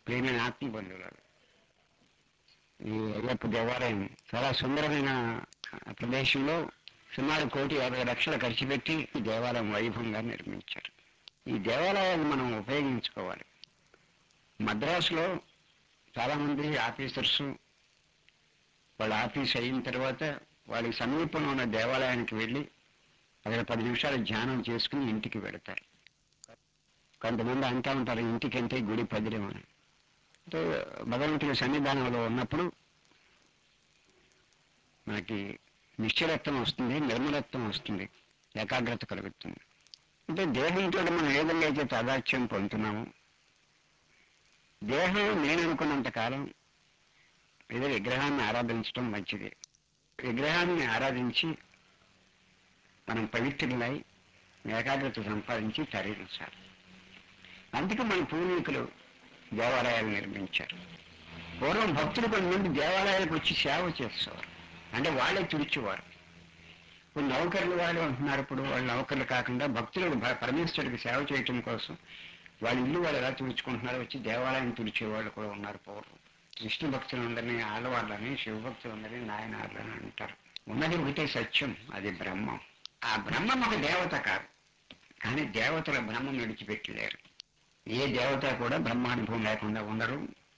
ప్రేమైన ఆత్మ బంధువులారు. ఈ అయ్యప్ప దేవాలయం చాలా సుందరమైన ప్రదేశంలో సుమారు 1,50,00,000 ఖర్చు పెట్టి ఈ దేవాలయం వైభవంగా నిర్మించారు. ఈ దేవాలయాన్ని మనం ఉపయోగించుకోవాలి. మద్రాసులో చాలామంది ఆఫీసర్స్ వాళ్ళ ఆఫీస్ అయిన తర్వాత వాళ్ళకి సమీపంలో ఉన్న దేవాలయానికి వెళ్ళి అక్కడ 10 నిమిషాలు ధ్యానం చేసుకుని ఇంటికి వెళతారు. కొంతమంది అంటూ ఉంటారు ఇంటికంటే గుడి పదిలం అని. అంటే భగవంతుడి సన్నిధానంలో ఉన్నప్పుడు మనకి నిశ్చలత్వం వస్తుంది, నిర్మలత్వం వస్తుంది, ఏకాగ్రత కలుగుతుంది. అంటే దేహంతో మనం ఏ విధంగా అయితే తాదాత్యం పొందుతున్నాము, దేహం నేను అనుకున్నంత కాలం ఏదో విగ్రహాన్ని ఆరాధించడం మంచిది. విగ్రహాన్ని ఆరాధించి మనం పవిత్రులై ఏకాగ్రత సంపాదించి తరలించాలి. అందుకే మన పూర్వీకులు దేవాలయాలు నిర్మించారు. పూర్వం భక్తులు కొంతమంది దేవాలయాలకు వచ్చి సేవ చేసేవారు, అంటే వాళ్ళే తుడిచేవారు. ఇప్పుడు నౌకర్లు వాళ్ళు అంటున్నారు. ఇప్పుడు వాళ్ళు నౌకర్లు కాకుండా భక్తులు పరమేశ్వరుడికి సేవ చేయటం కోసం వాళ్ళ ఇల్లు వాళ్ళు ఎలా తుడుచుకుంటున్నారో వచ్చి దేవాలయం తుడిచేవాళ్ళు కూడా ఉన్నారు పూర్వం. విష్ణు భక్తులందరినీ ఆడవాళ్ళని, శివభక్తులందరినీ నాయనార్లని అంటారు. ఉన్నది ఒకటే సత్యం, అది బ్రహ్మం. ఆ బ్రహ్మం ఒక దేవత కాదు, కానీ దేవతల బ్రహ్మం విడిచిపెట్టలేరు. ఏ దేవత కూడా బ్రహ్మానుభవం లేకుండా ఉండరు.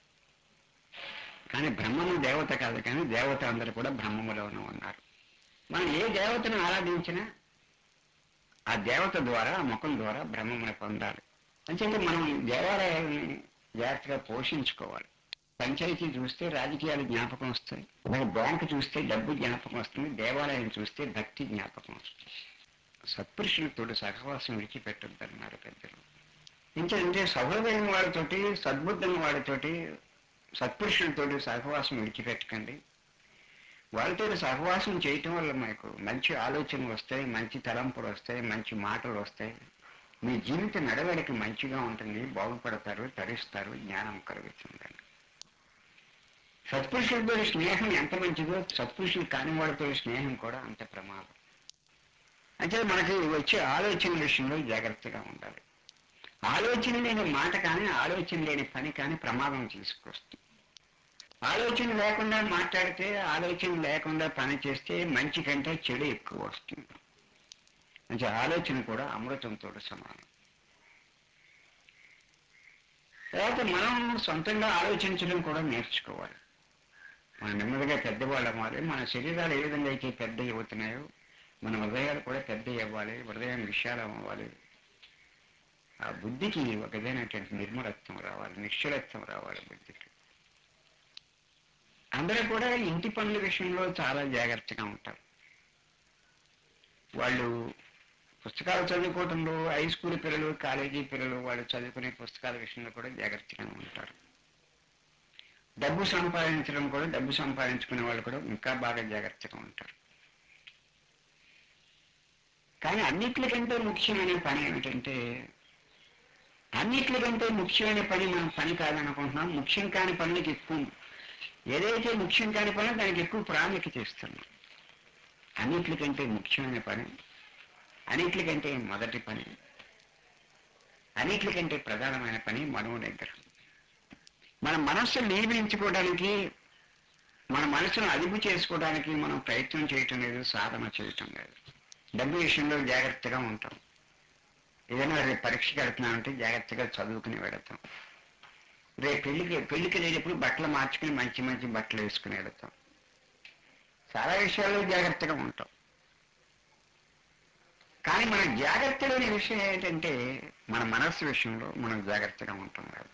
కానీ బ్రహ్మము దేవత కాదు, కానీ దేవత అందరూ కూడా బ్రహ్మములోనే ఉన్నారు. మనం ఏ దేవతను ఆరాధించినా ఆ దేవత ద్వారా, ఆ ముఖం ద్వారా బ్రహ్మమును పొందాలి. అంచేత మనం దేవాలయాన్ని జాగ్రత్తగా పోషించుకోవాలి. పంచాయతీ చూస్తే రాజకీయాలు జ్ఞాపకం వస్తాయి, బ్యాంకు చూస్తే డబ్బు జ్ఞాపకం వస్తుంది, దేవాలయం చూస్తే భక్తి జ్ఞాపకం వస్తుంది. సత్పురుషులతో సహవాసం విడిచిపెట్టొద్దన్నారు పెద్దలు. ఇంకేంటే సహృదయం వాడితోటి, సద్బుద్ధం వాడితోటి, సత్పురుషులతోటి సహవాసం విడిచిపెట్టకండి. వాళ్ళతో సహవాసం చేయటం వల్ల మనకు మంచి ఆలోచనలు వస్తాయి, మంచి తలంపులు వస్తాయి, మంచి మాటలు వస్తాయి. మీ జీవిత నడవడిక మంచిగా ఉంటుంది, బాగుపడతారు, తరిస్తారు, జ్ఞానం కలుగుతుందండి. సత్పురుషులతో స్నేహం ఎంత మంచిదో సత్పురుషులు కాని వాళ్ళతో స్నేహం కూడా అంత ప్రమాదం. అంటే మనకి వచ్చే ఆలోచన విషయంలో జాగ్రత్తగా ఉండాలి. ఆలోచన లేని మాట కానీ, ఆలోచన లేని పని కానీ ప్రమాదం తీసుకొస్తుంది. ఆలోచన లేకుండా మాట్లాడితే, ఆలోచన లేకుండా పని చేస్తే మంచి కంటే చెడు ఎక్కువ వస్తుంది. అంటే ఆలోచన కూడా అమృతంతో సమానం. తర్వాత మనం సొంతంగా ఆలోచించడం కూడా నేర్చుకోవాలి. మనం నెమ్మదిగా పెద్దవాళ్ళు అవ్వాలి. మన శరీరాలు ఏ విధంగా అయితే పెద్ద అవుతున్నాయో మన హృదయాలు కూడా పెద్ద అవ్వాలి, హృదయాన్ని విశాలం అవ్వాలి. ఆ బుద్ధికి ఒక విధమైనటువంటి నిర్మలత్వం రావాలి, నిశ్చలత్వం రావాలి బుద్ధికి. అందరూ కూడా ఇంటి పనుల విషయంలో చాలా జాగ్రత్తగా ఉంటారు. వాళ్ళు పుస్తకాలు చదువుకోవటంలో హై స్కూల్ పిల్లలు, కాలేజీ పిల్లలు వాళ్ళు చదువుకునే పుస్తకాల విషయంలో కూడా జాగ్రత్తగా ఉంటారు. డబ్బు సంపాదించడం కూడా, డబ్బు సంపాదించుకునే వాళ్ళు కూడా ఇంకా బాగా జాగ్రత్తగా ఉంటారు. కానీ అన్నిట్లకంటే ముఖ్యమైన పని ఏమిటంటే, అన్నిట్లకంటే ముఖ్యమైన పని మనం పని కాదనుకుంటున్నాం. ముఖ్యం కాని పనులకి ఎక్కువ, ఏదైతే ముఖ్యం కాని పని దానికి ఎక్కువ ప్రాముఖ్యత ఇస్తున్నాం. అన్నిట్లకంటే ముఖ్యమైన పని, అన్నిట్లకంటే మొదటి పని, అన్నిట్లకంటే ప్రధానమైన పని మనోనిగ్రహం. మన మనస్సును నియమించుకోవడానికి, మన మనసును అదుపు చేసుకోవడానికి మనం ప్రయత్నం చేయటం లేదు, సాధన చేయటం లేదు. డబ్బు విషయంలో జాగ్రత్తగా ఉంటాం. ఏదైనా రేపు పరీక్షకి వెళ్తున్నామంటే జాగ్రత్తగా చదువుకుని వెళతాం. రేపు పెళ్లికి వెళ్ళేటప్పుడు బట్టలు మార్చుకుని మంచి మంచి బట్టలు వేసుకుని వెళతాం. చాలా విషయాల్లో జాగ్రత్తగా ఉంటాం. కానీ మన జాగ్రత్త లేని విషయం ఏంటంటే మన మనస్సు విషయంలో మనం జాగ్రత్తగా ఉంటాం కాదు.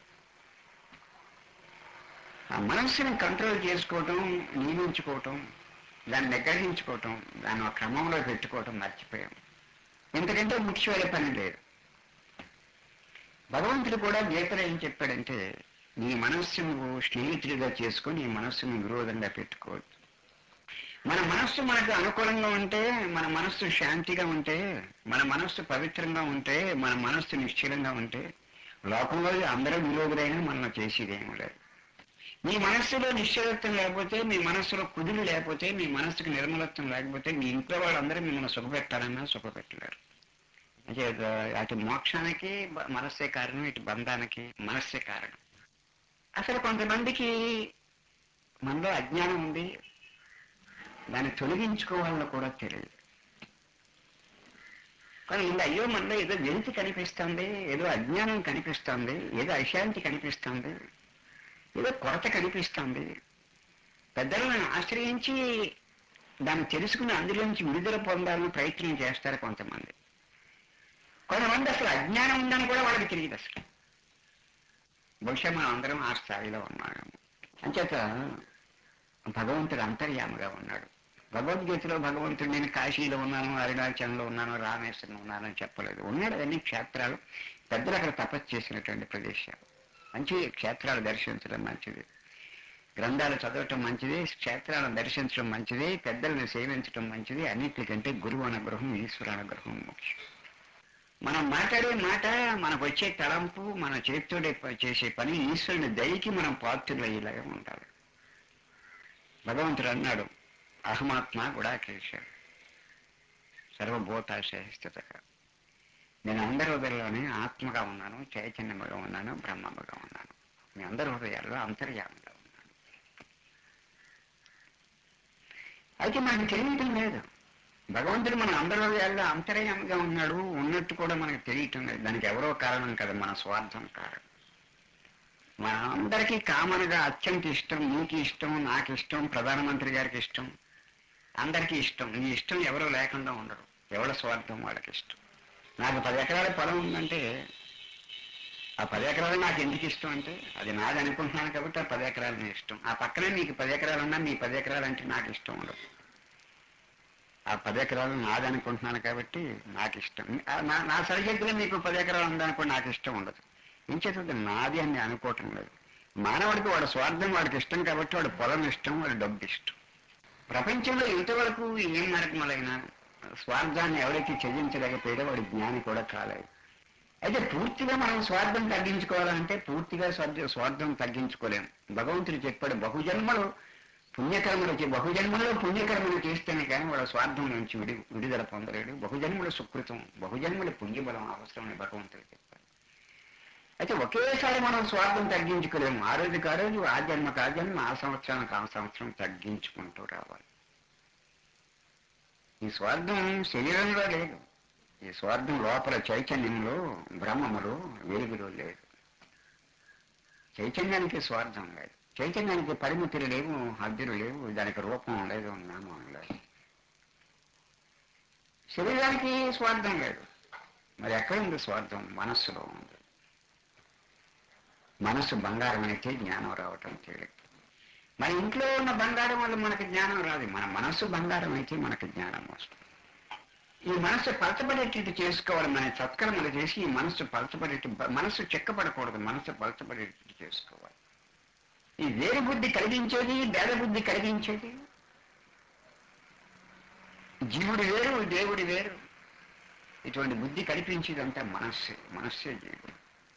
ఆ మనస్సుని కంట్రోల్ చేసుకోవటం, నియమించుకోవటం, దాన్ని నిగ్రహించుకోవటం, దాన్ని ఒక క్రమంలో పెట్టుకోవటం మర్చిపోయాం. ఎందుకంటే ముఖ్యమైన పని లేదు. భగవంతుడు కూడా గీతలో ఏం చెప్పాడంటే, నీ మనస్సును స్నేహితుడిగా చేసుకొని నీ మనస్సును విరోధంగా పెట్టుకోవద్దు. మన మనస్సు మనకు అనుకూలంగా ఉంటే, మన మనస్సు శాంతిగా ఉంటే, మన మనస్సు పవిత్రంగా ఉంటే, మన మనస్సు నిశ్చలంగా ఉంటే లోకంలో అందరూ విరోధులైనా మనం చేసేదేమీ లేదు. మీ మనస్సులో నిశ్చలత్వం లేకపోతే, మీ మనస్సులో కుదురు లేకపోతే, మీ మనస్సుకు నిర్మలత్వం లేకపోతే మీ ఇంట్లో వాళ్ళందరూ మిమ్మల్ని సుఖపెట్టాలన్నా సుఖపెట్టలేరు. అంటే అటు మోక్షానికి మనస్సే కారణం, ఇటు బంధానికి మనస్సే కారణం. అసలు కొంతమందికి మనలో అజ్ఞానం ఉంది, దాన్ని తొలగించుకోవాలని కూడా తెలియదు. కానీ ఇలా అయ్యో మనలో ఏదో వెలితి కనిపిస్తుంది, ఏదో అజ్ఞానం కనిపిస్తుంది, ఏదో అశాంతి కనిపిస్తుంది, ఏదో కొరత కనిపిస్తుంది. పెద్దలను ఆశ్రయించి దాన్ని తెలుసుకుని అందులోంచి విడుదల పొందాలని ప్రయత్నం చేస్తారు కొంతమంది. కొంతమంది అసలు అజ్ఞానం ఉందని కూడా వాళ్ళకి తెలియదు అసలు. బహుశా మనం అందరం ఆ స్థాయిలో ఉన్నాము. అంచేత భగవంతుడు అంతర్యామిగా ఉన్నాడు. భగవద్గీతలో భగవంతుడు నేను కాశీలో ఉన్నాను, అరుణాచలంలో ఉన్నాను, రామేశ్వరంలో ఉన్నాను అని చెప్పలేదు. ఉన్నాడు అన్ని క్షేత్రాలు, పెద్దలు అక్కడ తపస్సు చేసినటువంటి ప్రదేశాలు. మంచి క్షేత్రాలు దర్శించడం మంచిది, గ్రంథాలు చదవటం మంచిది, క్షేత్రాలను దర్శించడం మంచిది, పెద్దలను సేవించడం మంచిది. అన్నిటికంటే గురువు అనుగ్రహం, ఈశ్వర అనుగ్రహం ముఖ్యం. మనం మాట్లాడే మాట, మనకు వచ్చే తలంపు, మన చేతితోనే చేసే పని ఈశ్వరుని దయకి మనం పాత్రలు అయ్యేలాగా ఉండాలి. భగవంతుడు అన్నాడు, అహమాత్మ గుడాకేశ సర్వభూతాశయస్థిత. నేను అందరి హృదయాల్లోనే ఆత్మగా ఉన్నాను, చైతన్యముగా ఉన్నాను, బ్రహ్మముగా ఉన్నాను. మీ అందరి హృదయాల్లో అంతర్యామిగా ఉన్నాను. అయితే మనకు తెలియటం లేదు. భగవంతుడు మన అందరి హృదయాల్లో అంతర్యామిగా ఉన్నాడు, ఉన్నట్టు కూడా మనకు తెలియటం లేదు. దానికి ఎవరో కారణం కదా, మన స్వార్థం కారణం. మన అందరికీ కామన్గా అత్యంత ఇష్టం, నీకు ఇష్టం, నాకు ఇష్టం, ప్రధానమంత్రి గారికి ఇష్టం, అందరికీ ఇష్టం. ఈ ఇష్టం ఎవరో లేకుండా ఉండరు. ఎవరి స్వార్థం వాళ్ళకి ఇష్టం. నాకు 10 ఎకరాల పొలం ఉందంటే ఆ 10 ఎకరాలు నాకు ఎందుకు ఇష్టం అంటే అది నాది అనుకుంటున్నాను కాబట్టి ఆ 10 ఎకరాలు నాకు ఇష్టం. ఆ పక్కనే మీకు 10 ఎకరాలు ఉన్నా మీ 10 ఎకరాలు అంటే నాకు ఇష్టం ఉండదు. ఆ 10 ఎకరాలు నాది అనుకుంటున్నాను కాబట్టి నాకు ఇష్టం. నా సరిహద్దులో మీకు 10 ఎకరాలు ఉందనుకో నాకు ఇష్టం ఉండదు. ఏం చేస్తుంది, నాది అని అనుకోవటం లేదు. మానవుడికి వాడు స్వార్థం వాడికి ఇష్టం కాబట్టి వాడు పొలం ఇష్టం, వాడు డబ్బు ఇష్టం. ప్రపంచంలో ఇంతవరకు ఏం నరకములైనా స్వార్థాన్ని ఎవరైతే చెల్లించలేకపోయాడో వాడి జ్ఞాని కూడా కాలేదు. అయితే పూర్తిగా మనం స్వార్థం తగ్గించుకోవాలంటే పూర్తిగా స్వార్థం తగ్గించుకోలేము. భగవంతుడు చెప్పాడు, బహుజన్మలో పుణ్యకర్మలు చేస్తేనే కానీ వాడు స్వార్థం నుంచి విడుదల పొందలేడు. బహుజన్మల సుకృతం, బహుజన్మల పుణ్యబలం అవసరం అని భగవంతుడు చెప్పాడు. అయితే ఒకేసారి మనం స్వార్థం తగ్గించుకోలేము. ఆ రోజుకి ఆ రోజు, ఆ జన్మకు ఆ జన్మ, ఆ సంవత్సరానికి ఆ సంవత్సరం తగ్గించుకుంటూ రావాలి. ఈ స్వార్థం శరీరంలో లేదు. ఈ స్వార్థం లోపల చైతన్యంలో, బ్రహ్మములో, వెలుగులో లేదు. చైతన్యానికి స్వార్థం లేదు. చైతన్యానికి పరిమితులు లేవు, హద్దులు లేవు, దానికి రూపం లేదు, నామం లేదు. శరీరానికి స్వార్థం లేదు. మరి ఎక్కడ ఉంది స్వార్థం? మనస్సులో ఉంది. మనస్సు బంగారం అయితే జ్ఞానం రావటం తేలిక. మన ఇంట్లో ఉన్న బంగారం వల్ల మనకి జ్ఞానం రాదు. మన మనస్సు బంగారం అయితే మనకి జ్ఞానం వస్తుంది. ఈ మనస్సు పలచబడేటట్టు చేసుకోవాలి. మన సత్కర్మలు చేసి ఈ మనస్సు పలచబడేట్టు, మనస్సు చెక్కపడకూడదు, మనస్సు పలచబడేటట్టు చేసుకోవాలి. ఈ వేరు బుద్ధి కలిగించేది, భేద బుద్ధి కలిగించేది, జీవుడు వేరు, దేవుడి వేరు, ఇటువంటి బుద్ధి కల్పించేదంతా మనస్సే జీవుడు.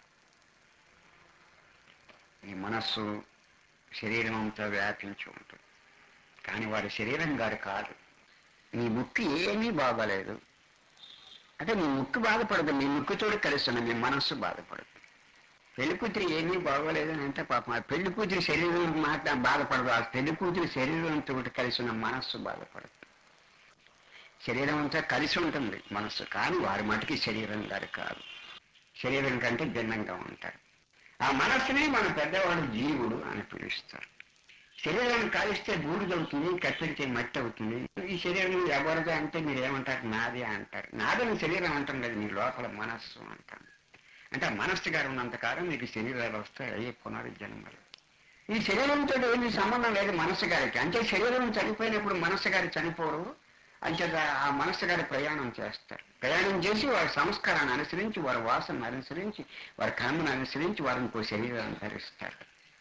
ఈ మనస్సు శరీరం అంతా వ్యాపించి ఉంటుంది. కానీ వాడి శరీరం గారు కాదు. నీ ముక్కు ఏమీ బాగలేదు అంటే నీ ముక్కు బాధపడదు, నీ ముక్కుతోడు కలుస్తున్న నీ మనస్సు బాధపడదు. పెళ్లి కూతురు ఏమీ బాగోలేదు అని అంటే పాపం ఆ పెళ్లి కూతురు శరీరం మాట బాధపడదు, ఆ పెళ్లి కూతురు శరీరంతో కలిసి ఉన్న మనస్సు బాధపడదు. శరీరం అంతా కలిసి ఉంటుంది మనస్సు, కానీ వారి మటుకి శరీరం గారు కాదు. శరీరం కంటే భిన్నంగా ఉంటారు. ఆ మనస్సుని మన పెద్దవాడు జీవుడు అని పిలుస్తారు. శరీరాన్ని కాలిస్తే బూడిదవుతుంది, కప్పెడితే మట్టి అవుతుంది. ఈ శరీరం ఎవరిదో అంటే మీరు ఏమంటారు? నాది అంటారు. నాదని శరీరం అంటాం లేదు, మీ లోపల మనస్సు అంటాం. అంటే ఆ మనస్సు గారు ఉన్నంతకాలం మీకు శరీరాలు వస్తాయి, అయ్యే పునర్జన్మలు. ఈ శరీరంతో ఏమీ సంబంధం లేదు మనస్సు గారికి. అంటే శరీరం చనిపోయినప్పుడు మనస్సు గారు చనిపోరు. అంచేత ఆ మనస్సు గారి ప్రయాణం చేస్తారు. ప్రయాణం చేసి వారి సంస్కారాన్ని అనుసరించి, వారి వాసనను అనుసరించి, వారి కర్మను అనుసరించి వారిని ఇంకో శరీరాన్ని ధరిస్తారు.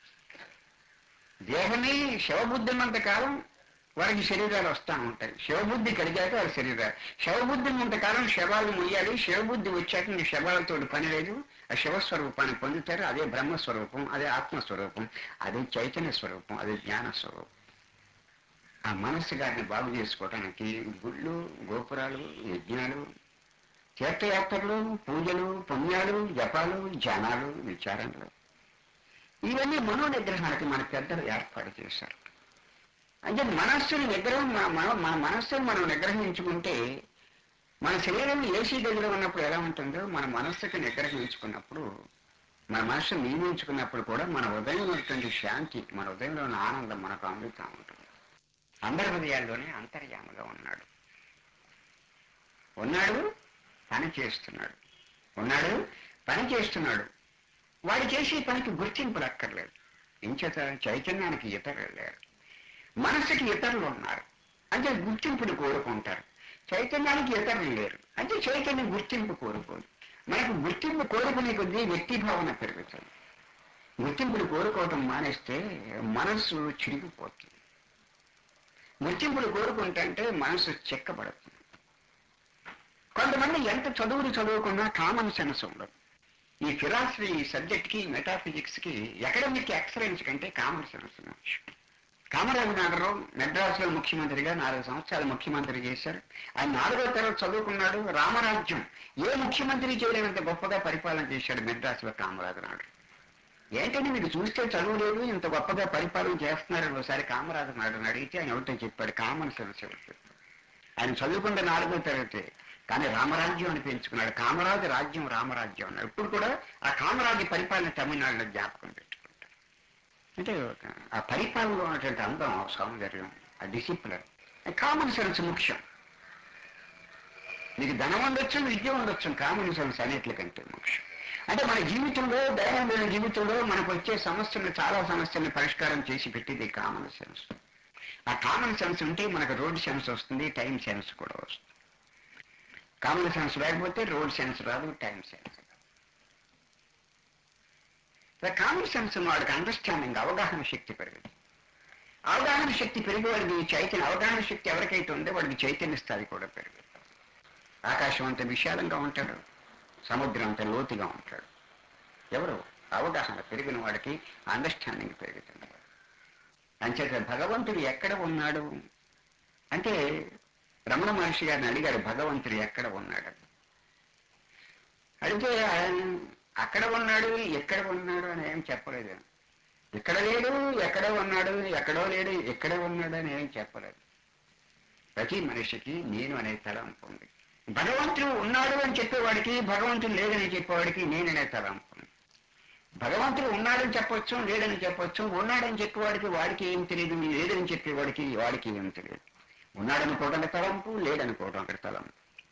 దేహమే శవబుద్ధి ఉన్నంత కాలం వారికి శరీరాలు వస్తూ ఉంటాయి. శవబుద్ధి కలిగాక వారి శరీరాలు. శవబుద్ధి ఉన్నంత కాలం శవాలు మొయ్యాలి. శవబుద్ధి వచ్చాక మీ శవాలతో పని లేదు. ఆ శివస్వరూపాన్ని పొందుతారు. అదే బ్రహ్మస్వరూపం, అదే ఆత్మస్వరూపం, అదే చైతన్య స్వరూపం, అదే జ్ఞాన స్వరూపం. ఆ మనస్సు గారిని బాగు చేసుకోవడానికి గుళ్ళు, గోపురాలు, యజ్ఞాలు, తీర్థయాత్రలు, పూజలు, పుణ్యాలు, జపాలు, ధ్యానాలు, విచారణలు, ఇవన్నీ మనోనిగ్రహానికి మన పెద్దలు ఏర్పాటు చేశారు. అంటే మనస్సుని నిగ్రహం మన మనస్సుని మనం నిగ్రహించుకుంటే మన శరీరం ఏసీ గదిలో ఉన్నప్పుడు ఎలా ఉంటుందో మన మనస్సుకి నిగ్రహించుకున్నప్పుడు మన మనస్సు నియమించుకున్నప్పుడు కూడా మన హృదయంలో ఉన్నటువంటి శాంతి, మన హృదయంలో ఉన్న ఆనందం మనకు అందుతూ ఉంటుంది. అందరి హృదయాల్లోనే అంతర్యాముగా ఉన్నాడు. ఉన్నాడు, పని చేస్తున్నాడు. ఉన్నాడు, పని చేస్తున్నాడు. వాడు చేసే పనికి గుర్తింపులు అక్కర్లేదు. ఇంచేత చైతన్యానికి ఇతరులు లేరు, మనస్సుకి ఇతరులు ఉన్నారు అంటే గుర్తింపుని కోరుకుంటారు. చైతన్యానికి ఇతరులు లేరు అంటే చైతన్యం గుర్తింపు కోరుకోదు. మనకు గుర్తింపు కోరుకునే కొద్దీ వ్యక్తి భావన పెరుగుతుంది. గుర్తింపుని కోరుకోవటం మానేస్తే మనస్సు చిరిగిపోతుంది. గుర్తింపులు కోరుకుంటే మనసు చెక్కబడుతుంది. కొంతమంది ఎంత చదువుకున్నా కామన్ సెన్స్ ఉండదు. ఈ ఫిలాసఫీ సబ్జెక్ట్కి, మెటాఫిజిక్స్కి, అకాడమిక్ ఎక్సలెన్స్ కంటే కామన్ సెన్స్ ముఖ్యం. కామరాజు నగరం మెడ్రాసులో ముఖ్యమంత్రిగా 4 సంవత్సరాలు ముఖ్యమంత్రి చేశారు. ఆయన 4వ తరగతి చదువుకున్నాడు. రామరాజ్యం ఏ ముఖ్యమంత్రి చేయలేనంత గొప్పగా పరిపాలన చేశాడు మెడ్రాసులో కామరాజు నాయుడు. ఏంటంటే మీకు చూస్తే చదువు లేదు, ఇంత గొప్పగా పరిపాలన చేస్తున్నారని ఒకసారి కామరాజు నాయుడుని అడిగితే ఆయన ఒకటే చెప్పాడు, కామన్ సెన్స్. ఆయన చదువుకుంటే 4వ తరగతి, కానీ రామరాజ్యం అని పెంచుకున్నాడు. కామరాజు రాజ్యం రామరాజ్యం అన్నాడు. ఇప్పుడు కూడా ఆ కామరాజు పరిపాలన తమిళనాడులో జ్ఞాపకం పెట్టుకుంటారు. అంటే ఆ పరిపాలనలో ఉన్నటువంటి అందం, సౌందర్యం, ఆ డిసిప్లిన్, కామన్ సెన్స్ ముఖ్యం. మీకు ధనం ఉండొచ్చు, విద్య ఉండొచ్చు, కామన్ సెన్స్ అన్నిటికంటే ముఖ్యం. అంటే మన జీవితంలో, దైనందిన జీవితంలో మనకు వచ్చే సమస్యలు, చాలా సమస్యలను పరిష్కారం చేసి పెట్టేది కామన్ సెన్స్. ఆ కామన్ సెన్స్ ఉంటే మనకు రోడ్ సెన్స్ వస్తుంది, టైం సెన్స్ కూడా వస్తుంది. కామన్ సెన్స్ లేకపోతే రోడ్ సెన్స్ రాదు, టైం సెన్స్ రాదు. కామన్ సెన్స్ వాడికి అండర్స్టాండింగ్, అవగాహన శక్తి పెరుగుతుంది. అవగాహన శక్తి పెరిగి వాడికి చైతన్య, అవగాహన శక్తి ఎవరికైతే ఉందో వాడికి చైతన్య స్థాయి కూడా పెరుగుతుంది. ఆకాశం అంత విశాలంగా ఉంటాడు, సముద్రం అంత లోతుగా ఉంటాడు. ఎవరు అవగాహన పెరిగిన వాడికి అండర్స్టాండింగ్ పెరుగుతుంది. అంచేత భగవంతుడు ఎక్కడ ఉన్నాడు అంటే రమణ మహర్షి గారిని అడిగారు, భగవంతుడు ఎక్కడ ఉన్నాడు అడిగితే అక్కడ ఉన్నాడు, ఎక్కడ ఉన్నాడు అని ఏం చెప్పలేదు. ఇక్కడ లేడు, ఎక్కడో ఉన్నాడు, ఎక్కడో లేడు, ఎక్కడ ఉన్నాడు అని ఏం చెప్పలేదు. ప్రతి మనిషికి నేను అనే తలంపు ఉంది. భగవంతుడు ఉన్నాడు అని చెప్పేవాడికి, భగవంతుడు లేదని చెప్పేవాడికి నేననే తలంపు ఉంది. భగవంతుడు ఉన్నాడని చెప్పొచ్చు, లేదని చెప్పొచ్చు. ఉన్నాడని చెప్పేవాడికి వాడికి ఏం తెలియదు, లేదని చెప్పేవాడికి వాడికి ఏం తెలియదు. ఉన్నాడనుకోవడం తలంపు, లేదనుకోవడం అక్కడ తలంపు.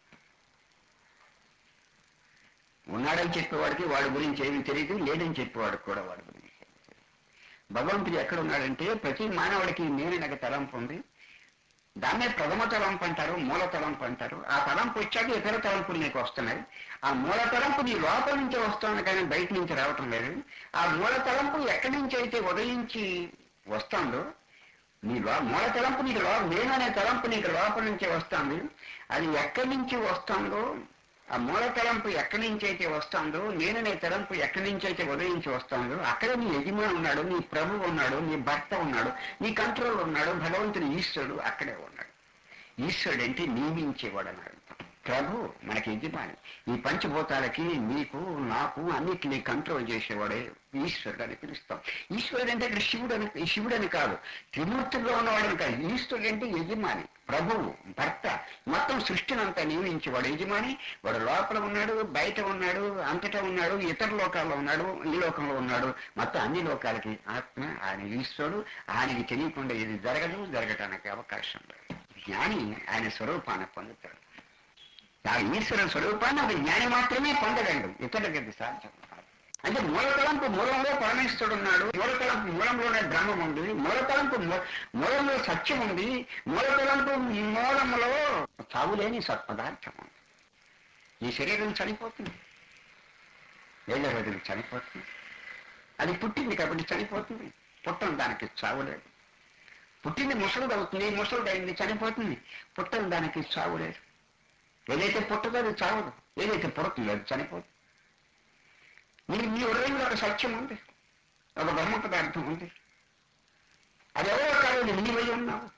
ఉన్నాడని చెప్పేవాడికి వాడి గురించి ఏమీ తెలియదు, లేదని చెప్పేవాడికి కూడా వాడి గురించి ఏమీ తెలియదు. భగవంతుడు ఎక్కడ ఉన్నాడంటే ప్రతి మానవుడికి నేననే తలంపు ఉంది. దాన్నే ప్రథమ తలంపు అంటారు, మూల తలంపు అంటారు. ఆ తలంపు వచ్చాక ఇతర తలంపులు నీకు వస్తున్నాయి. ఆ మూల తలంపు నీ లోపల నుంచి వస్తుంది కానీ బయట నుంచి రావటం లేదు. ఆ మూల తలంపు ఎక్కడి నుంచి అయితే ఉదయించి వస్తుందో, నీ మూల తలంపు నీకు నేను అనే తలంపు నీకు లోపల నుంచి వస్తుంది. అది ఎక్కడి నుంచి వస్తుందో, ఆ మూల తలంపు ఎక్కడి నుంచి అయితే వస్తుందో, నేననే తలంపు ఎక్కడి నుంచి అయితే ఉదయించి వస్తుందో, అక్కడే నీ యజమాని ఉన్నాడు, నీ ప్రభువు ఉన్నాడు, నీ భర్త ఉన్నాడు, నీ కంట్రోల్ ఉన్నాడు, భగవంతుని ఈశ్వరుడు అక్కడే ఉన్నాడు. ఈశ్వరుడు అంటే నియమించేవాడు అన్నాడు. ప్రభు మనకి యజమాని. ఈ పంచభూతాలకి, నీకు, నాకు అన్నిటినీ కంట్రోల్ చేసేవాడే ఈశ్వరుడు అని పిలుస్తాం. ఈశ్వరుడు అంటే ఇక్కడ శివుడని కాదు, త్రిమూర్తుల్లో ఉన్నవాడని కాదు. ఈశ్వరుడు అంటే యజమాని, ప్రభువు, భర్త, మొత్తం సృష్టిని అంతా నియమించేవాడు యజమాని. వాడు లోపల ఉన్నాడు, బయట ఉన్నాడు, అంతటా ఉన్నాడు, ఇతర లోకాల్లో ఉన్నాడు, ఈ లోకంలో ఉన్నాడు. మొత్తం అన్ని లోకాలకి ఆత్మ ఆయన ఈశ్వరుడు. ఆయనకి తెలియకుండా ఇది జరగటానికి అవకాశం లేదు. జ్ఞాని ఆయన స్వరూపాన్ని పొందుతాడు. ఆ ఈశ్వర స్వరూపాన్ని అది జ్ఞాని మాత్రమే పొందగలడు, ఇతరులకి అది సాధ్యం కాదు. అంటే మూలతలంపు మూలంలో పరమేశ్వరుడు ఉన్నాడు, మూలతలంపు మూలంలోనే బ్రహ్మం ఉంది, మూలతలంపు మూలంలో సత్యం ఉంది, మూలతలంపు మూలంలో చావులేని సత్పదార్థం ఉంది. ఈ శరీరం చనిపోతుంది, 7 రోజులు చనిపోతుంది. అది పుట్టింది కాబట్టి చనిపోతుంది. పుట్టం దానికి చావులేదు. పుట్టింది ముసలుడు అవుతుంది, ముసలుడు అయింది చనిపోతుంది. పుట్టం దానికి చావులేదు. ఏదైతే పుట్టదో అది చావదు, ఏదైతే పుడుతుందో అది చనిపోతుంది. మీ హృదయంలో ఒక సత్యం ఉంది, ఒక బ్రహ్మ పదార్థం ఉంది. అది ఎవరో కాదు, నీవై ఉన్నావు.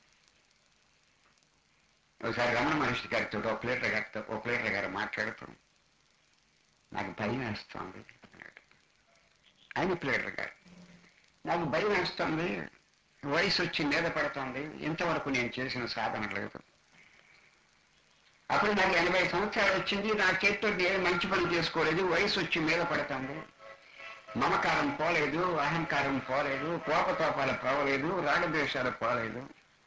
ఒకసారి రమణ మహర్షి గారితో ఓ ప్లేటర్ గారు మాట్లాడుతూ నాకు భయం వేస్తుంది అన్నాడు. ఆయన ప్లేడర్ గారు, నాకు భయం వేస్తుంది, వయసు వచ్చి మీద పడుతుంది, ఇంతవరకు నేను చేసిన సాధన లేదు. అప్పుడు నాకు 80 సంవత్సరాలు వచ్చింది, నా చేతితో నేను మంచి పని చేసుకోలేదు, వయసు వచ్చి మీద పడుతుంది, మమకారం పోలేదు, అహంకారం పోలేదు, కోపతాపాలు పోలేదు, రాగద్వేషాలు పోలేదు,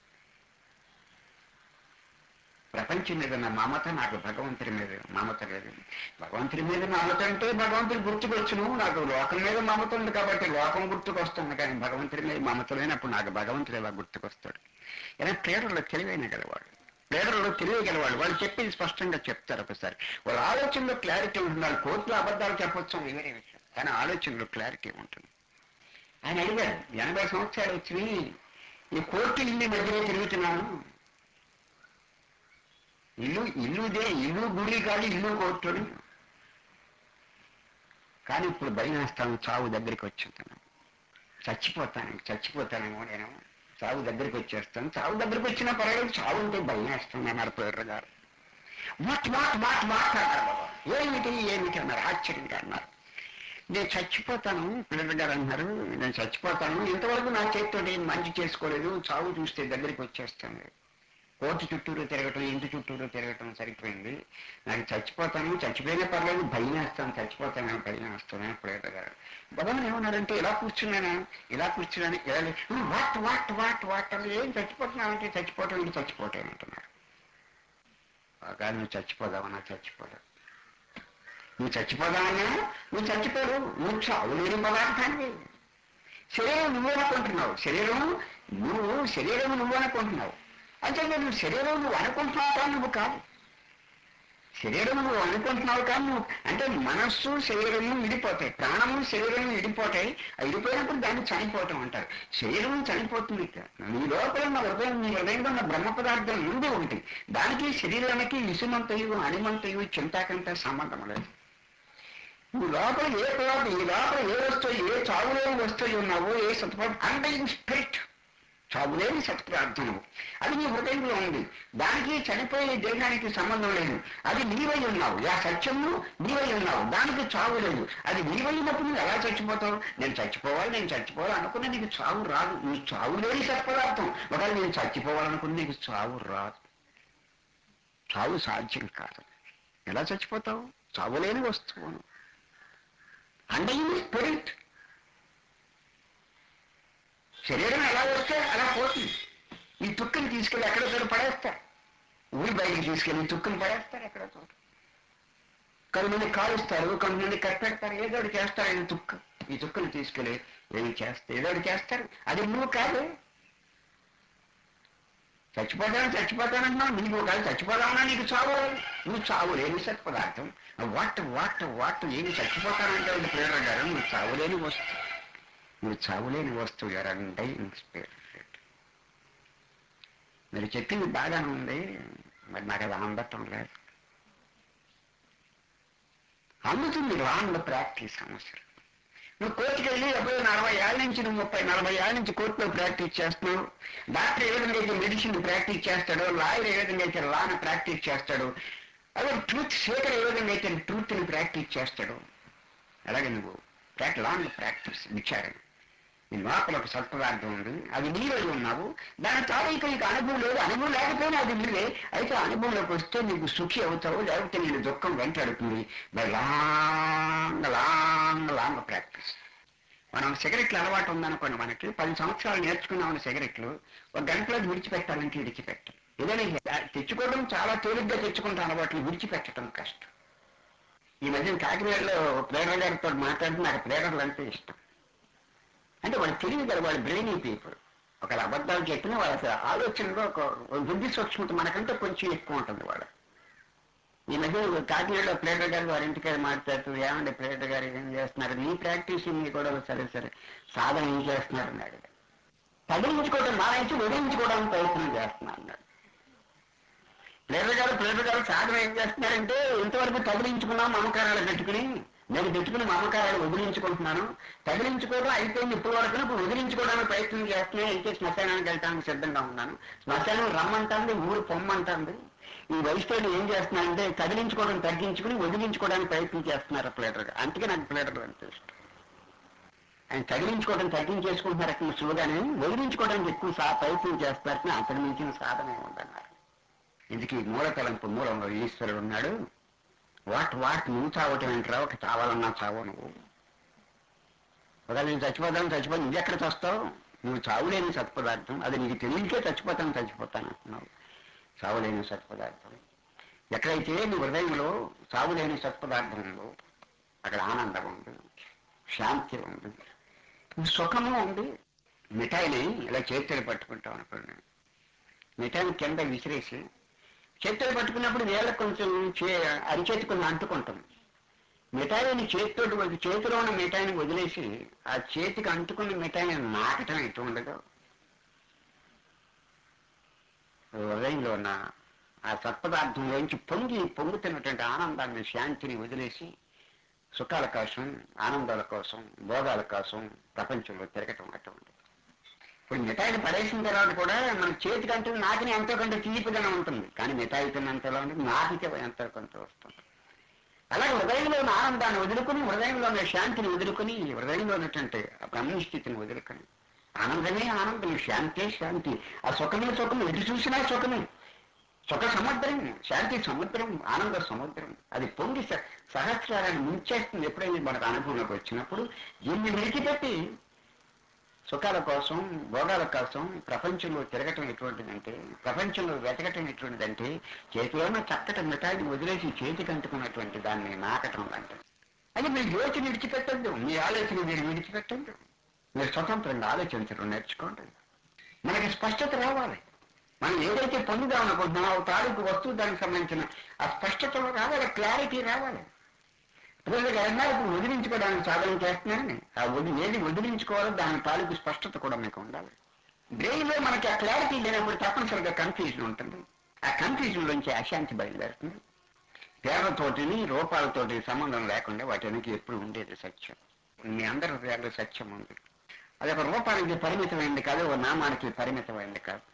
ప్రపంచం మీద నా మమత, నాకు భగవంతుడి మీద మమత లేదు. భగవంతుడి మీద మమత అంటే భగవంతుడి గుర్తుకొచ్చును, నాకు లోకం మీద మమత ఉంది కాబట్టి లోకం గుర్తుకొస్తుంది, కానీ భగవంతుడి మీద మమత లేనప్పుడు నాకు భగవంతుడు ఎలా గుర్తుకొస్తాడు? ఇలా ప్రేరణలో తెలివైన గలవాడు, ప్రేరణలో తెలియగలవాడు, వాళ్ళు చెప్పేది స్పష్టంగా చెప్తారు. ఒకసారి వాళ్ళ ఆలోచనలో క్లారిటీ ఉంటుంది. వాళ్ళు కోర్టులో అబద్ధాలు చెప్పొచ్చు వేరే విషయం, కానీ ఆలోచనలో క్లారిటీ ఉంటుంది. ఆయన అడిగారు, 80 సంవత్సరాలు వచ్చినాయి, ఈ కోర్టు ఇల్లు మధ్యలో తిరుగుతున్నాను, ఇల్లు గుడి కాదు, ఇల్లు కోర్టుడు, కానీ ఇప్పుడు భయం వేస్తాను, చావు దగ్గరికి వచ్చేస్తాను, చచ్చిపోతానేమో నేను, చావు దగ్గరికి వచ్చేస్తాను, చావు దగ్గరికి వచ్చినా పర్వాలేదు, చావు ఉంటే భయం వేస్తాను అన్నారు ప్రేరర్ గారు. వాట్ వాట్ వాట్ వాట్ అన్నారు బాబా. ఏమిటి అన్నారు, ఆశ్చర్యంగా అన్నారు. నేను చచ్చిపోతాను, ప్రేరర్ గారు అన్నారు, నేను చచ్చిపోతాను, ఇంతవరకు నా చేతితో నేను మంచి చేసుకోలేదు, చావు చూస్తే దగ్గరికి వచ్చేస్తాను, కోర్టు చుట్టూరు తిరగటం, ఇంటి చుట్టూరు తిరగటం సరిపోయింది, నాకు చచ్చిపోయినా పర్లేదు, భయం వేస్తాను, చచ్చిపోతానని భయం వేస్తాను ప్రేరర్ గారు. భగవాన్ ఏమన్నారంటే, ఇలా కూర్చున్నాను, ఇలా వాట్ వాట్ వాట్ వాట్ అని, ఏం చచ్చిపోతున్నావంటే చచ్చిపోవటం అంటున్నారు. కానీ నువ్వు చచ్చిపోదామన్నా చచ్చిపోదావు, నువ్వు చచ్చిపోదామన్నా నువ్వు చచ్చిపోరు, నువ్వు చావు లేని పదార్థాన్ని, శరీరం నువ్వు అనుకుంటున్నావు, అంటే నువ్వు శరీరం నువ్వు అనుకుంటున్నావు కానీ నువ్వు కాదు, శరీరం నువ్వు అనుకుంటున్నావు కానీ నువ్వు, అంటే మనస్సు శరీరము విడిపోతాయి, ప్రాణము శరీరము విడిపోతాయి, విడిపోయినప్పుడు దాన్ని చనిపోవటం అంటారు. శరీరం చనిపోతుంది, నీ లోపల ఉన్న హృదయం, నీ హృదయంలో ఉన్న బ్రహ్మ పదార్థం ముందు ఒకటి, దానికి శరీరానికి విసుమంతయు అణిమంతయు చింతాకంటే సంబంధం లేదు. నువ్వు లోపల ఏ వస్తువు, ఏ చావులేని వస్తువు ఉన్నావో, ఏ సత్పదార్థం అన్బయింగ్ స్పిరిట్, చావులేని సత్పదార్థము, అది నీ హృదయంలో ఉంది, దానికి చనిపోయే దేహానికి సంబంధం లేదు, అది నీవై ఉన్నావు, ఆ సత్యము నీవై ఉన్నావు, దానికి చావు లేదు. అది నీవైనప్పుడు నువ్వు ఎలా చచ్చిపోతావు? నేను చచ్చిపోవాలి అనుకున్నా నీకు చావు రాదు, నువ్వు చావు లేని సత్పదార్థం. ఒకవేళ నేను చచ్చిపోవాలనుకున్నా నీకు చావు రాదు, చావు సాధ్యం కాదు. ఎలా చచ్చిపోతావు? చావు లేని వస్తువును, అంటే ఇది స్పిరిట్. శరీరం ఎలా వస్తే అలా పోతుంది. ఈ తుక్కుని తీసుకెళ్ళి ఎక్కడో పడేస్తారు, ఊరి బయటికి తీసుకెళ్ళి తుక్కుని పడేస్తారు ఎక్కడో చోట. కొంతమంది కాలుస్తారు, కొంతమంది కట్టెడతారు, ఏదో ఒకటి చేస్తారు. ఈ తుక్కుని తీసుకెళ్ళి ఏదో ఒకటి చేస్తారు. అది నువ్వు కాదు. చచ్చిపోతానంటున్నావు, నీకు ఒకవేళ చచ్చిపోదామన్నా నీకు చావు, నువ్వు చావు లేని సత్పదార్థం. వాట్ ఏమి చచ్చిపోతానంటే ప్రేరణ గారు, నువ్వు చావులేని వస్తువు ఎవరంటే స్పిరిట్. మీరు చెప్పింది బాగానే ఉంది, మరి నాకు అది అందటం లేదు. అందుతుంది రాంగ్ ప్రాక్టీస్ సమస్యలు. నువ్వు కోర్టుకు వెళ్ళి 40 ఏళ్ళ నుంచి, నువ్వు 30-40 ఏళ్ళ నుంచి కోర్టులో ప్రాక్టీస్ చేస్తున్నావు. డాక్టర్ ఏ విధంగా అయితే మెడిసిన్ ప్రాక్టీస్ చేస్తాడో, లాయర్ ఏ విధంగా అయితే లాను ప్రాక్టీస్ చేస్తాడో, అదే ట్రూత్ సేకర్ ఏ విధంగా అయితే ట్రూత్ని ప్రాక్టీస్ చేస్తాడో, అలాగే నువ్వు లాంగ్ ప్రాక్టీస్ విచారణ. నీ లోపల ఒక సత్పదార్థం ఉంది, అది నీవై ఉన్నావు, దాని తాలూకా నీకు అనుభవం లేదు, అనుభవం లేకపోయినా అది నీవే. అయితే అనుభవంలోకి వస్తే నీకు సుఖి అవుతావు, లేకపోతే నేను దుఃఖం వెంటాడుతుంది. By long practice. మనం సిగరెట్లు అలవాటు ఉందనుకోండి, మనకి 10 సంవత్సరాలు నేర్చుకున్నామని సిగరెట్లు 1 గంటలో విడిచిపెట్టాలంటే విడిచిపెట్టాలి. ఏదైనా తెచ్చుకోవడం చాలా తేలిగ్గా తెచ్చుకుంటాం, అలవాట్లు విడిచిపెట్టడం కష్టం. ఈ మధ్య కాకినాడలో ప్రేరణ గారితో మాట్లాడితే నాకు ప్రేరణలు అంటే ఇష్టం. అంటే వాళ్ళు తెలియదు కదా, వాళ్ళు బ్రెయినీ పీపుల్. ఒకవేళ అబద్ధాలు చెప్పిన వాళ్ళ ఆలోచనలో ఒక బుద్ధి సూక్ష్మత మనకంటే కొంచెం ఎక్కువ ఉంటుంది వాళ్ళ. ఈ మధ్య కాకినాడలో ప్లేటర్ గారు వారి ఇంటికి మాట్లాడుతూ, ఏమంటే ప్లేటర్ గారు ఏం చేస్తున్నారు, నీ ప్రాక్టీస్ మీ కూడా సరే సాధన ఏం చేస్తున్నారు అన్నాడు. తగిలించుకోవడం మానేసి వదిలించుకోవడానికి ప్రయత్నం చేస్తున్నారు అన్నాడు. ప్లేటర్ గారు సాధన ఏం చేస్తున్నారంటే, ఇంతవరకు తగిలించుకున్నాం మమకారాలు పెట్టుకుని, నేను పెట్టుకుని మమకారాలు వదిలించుకుంటున్నాను, తగిలించుకోవడం అయిపోయింది ఇప్పటి వరకు, ఇప్పుడు వదిలించుకోవడానికి ప్రయత్నం చేస్తున్నాయి. అయితే శ్మశానానికి వెళ్ళడానికి సిద్ధంగా ఉన్నాను, శ్మశానం రమ్మంటుంది, ఊరు పొమ్మంటుంది. ఈ వయసులో ఏం చేస్తున్నానంటే తగిలించుకోవడం తగ్గించుకుని వదిలించుకోవడానికి ప్రయత్నం చేస్తున్నారు ప్లేటర్ గారు. అందుకే నాకు ప్లేటర్ అంటే ఇష్టం. ఆయన తగిలించుకోవడం తగ్గించేసుకుంటున్నారు అక్కడ సులువుగానే, వదిలించుకోవడానికి ఎక్కువ ప్రయత్నం చేస్తున్నారు. అంతకు మించిన సాధనే ఉందన్నారు. ఇందుకు ఈ మూల తలంపు మూలంలో ఈశ్వరుడు ఉన్నాడు. వాట్ నువ్వు చావటం ఏంట్రా, ఒక చావాలన్నా చావు నువ్వు. ఒకవేళ నేను చచ్చిపోతాను నువ్వు ఎక్కడ చస్తావు? నువ్వు చావులేని సత్పదార్థం, అది నీకు తెలియకే చచ్చిపోతాను అంటున్నావు. చావులేని సత్పదార్థం ఎక్కడైతే నీ హృదయంలో చావులేని సత్పదార్థంలో అక్కడ ఆనందం ఉంది, శాంతి ఉంది, సుఖము ఉంది. మిఠాయిని ఇలా చేతులు పట్టుకుంటాం అనుకోండి, మిఠాయిని కింద విసిరేసి చేతులు పట్టుకున్నప్పుడు వేళ్ళకు కొంచెం అరిచేతి కొంచెం అంటుకుంటుంది. మిఠాయిని చేతిలో ఉన్న మిఠాయిని వదిలేసి ఆ చేతికి అంటుకున్న మిఠాయిని నాకటం ఎటు ఉండదు. హృదయంలో ఉన్న ఆ సత్పదార్థంలోంచి పొంగుతున్నటువంటి ఆనందాన్ని, శాంతిని వదిలేసి సుఖాల కోసం, ఆనందాల కోసం, భోగాల కోసం ప్రపంచంలో తిరగటం అటువంటి. ఇప్పుడు మిఠాయిని పడేసిన తర్వాత కూడా మన చేతికి అంటే నాకిని ఎంతో కొంత తీపిగానే ఉంటుంది, కానీ మిఠాయి తిన్నంతలో ఉంటుంది, నాకితే ఎంతో కొంత వస్తుంది. అలాగే హృదయంలో ఉన్న ఆనందాన్ని వదులుకుని, హృదయంలో ఉన్న శాంతిని వదులుకుని, హృదయంలో ఉన్నటువంటి బ్రహ్మస్థితిని వదులుకొని, ఆనందమే ఆనందం, శాంతే శాంతి, ఆ సుఖమే సుఖము, ఎటు చూసినా సుఖమే. సుఖ సముద్రం, శాంతి సముద్రం, ఆనంద సముద్రం, అది పొంగి సహస్రాన్ని ముంచేస్తుంది. ఎప్పుడైతే మనకు అనుభవంలోకి వచ్చినప్పుడు దీన్ని విడిచిపెట్టి సుఖాల కోసం, భోగాల కోసం ప్రపంచంలో తిరగటం ఎటువంటిదంటే, ప్రపంచంలో వెతకటం ఎటువంటిదంటే, చేతిలో ఉన్న చక్కటి మిఠాయిని వదిలేసి చేతికి అంటుకున్నటువంటి దాన్ని నాకటం అంటే. అది మీ యోచన విడిచిపెట్టద్దు, మీ ఆలోచన మీరు విడిచిపెట్టద్దు, మీరు స్వతంత్రంగా ఆలోచించడం నేర్చుకోండి. మనకి స్పష్టత రావాలి. మనం ఏదైతే పొందుదాం అనుకుంటున్నామో ఆ తాలూకు వస్తువు, దానికి సంబంధించిన ఆ స్పష్టత రావాలి, క్లారిటీ రావాలి. పిల్లలకి అన్నారు ఇప్పుడు వదిలించుకోవడానికి సాధన చేస్తున్నారని, ఏది వదిలించుకోవాలో దాని తాలూకు స్పష్టత కూడా మీకు ఉండాలి. బ్రెయిన్లో మనకి ఆ క్లారిటీ లేనప్పుడు తప్పనిసరిగా కన్ఫ్యూజన్ ఉంటుంది. ఆ కన్ఫ్యూజన్ నుంచి అశాంతి బయలుదేరుతుంది. పేర్లతోటి రూపాలతోటి సంబంధం లేకుండా వాటి వెనక ఎప్పుడు ఉండేది సత్యం. మీ అందరి హృదయాల్లో సత్యం ఉంది. అది ఒక రూపానికి పరిమితమైంది కాదు, ఒక నామానికి పరిమితమైంది కాదు.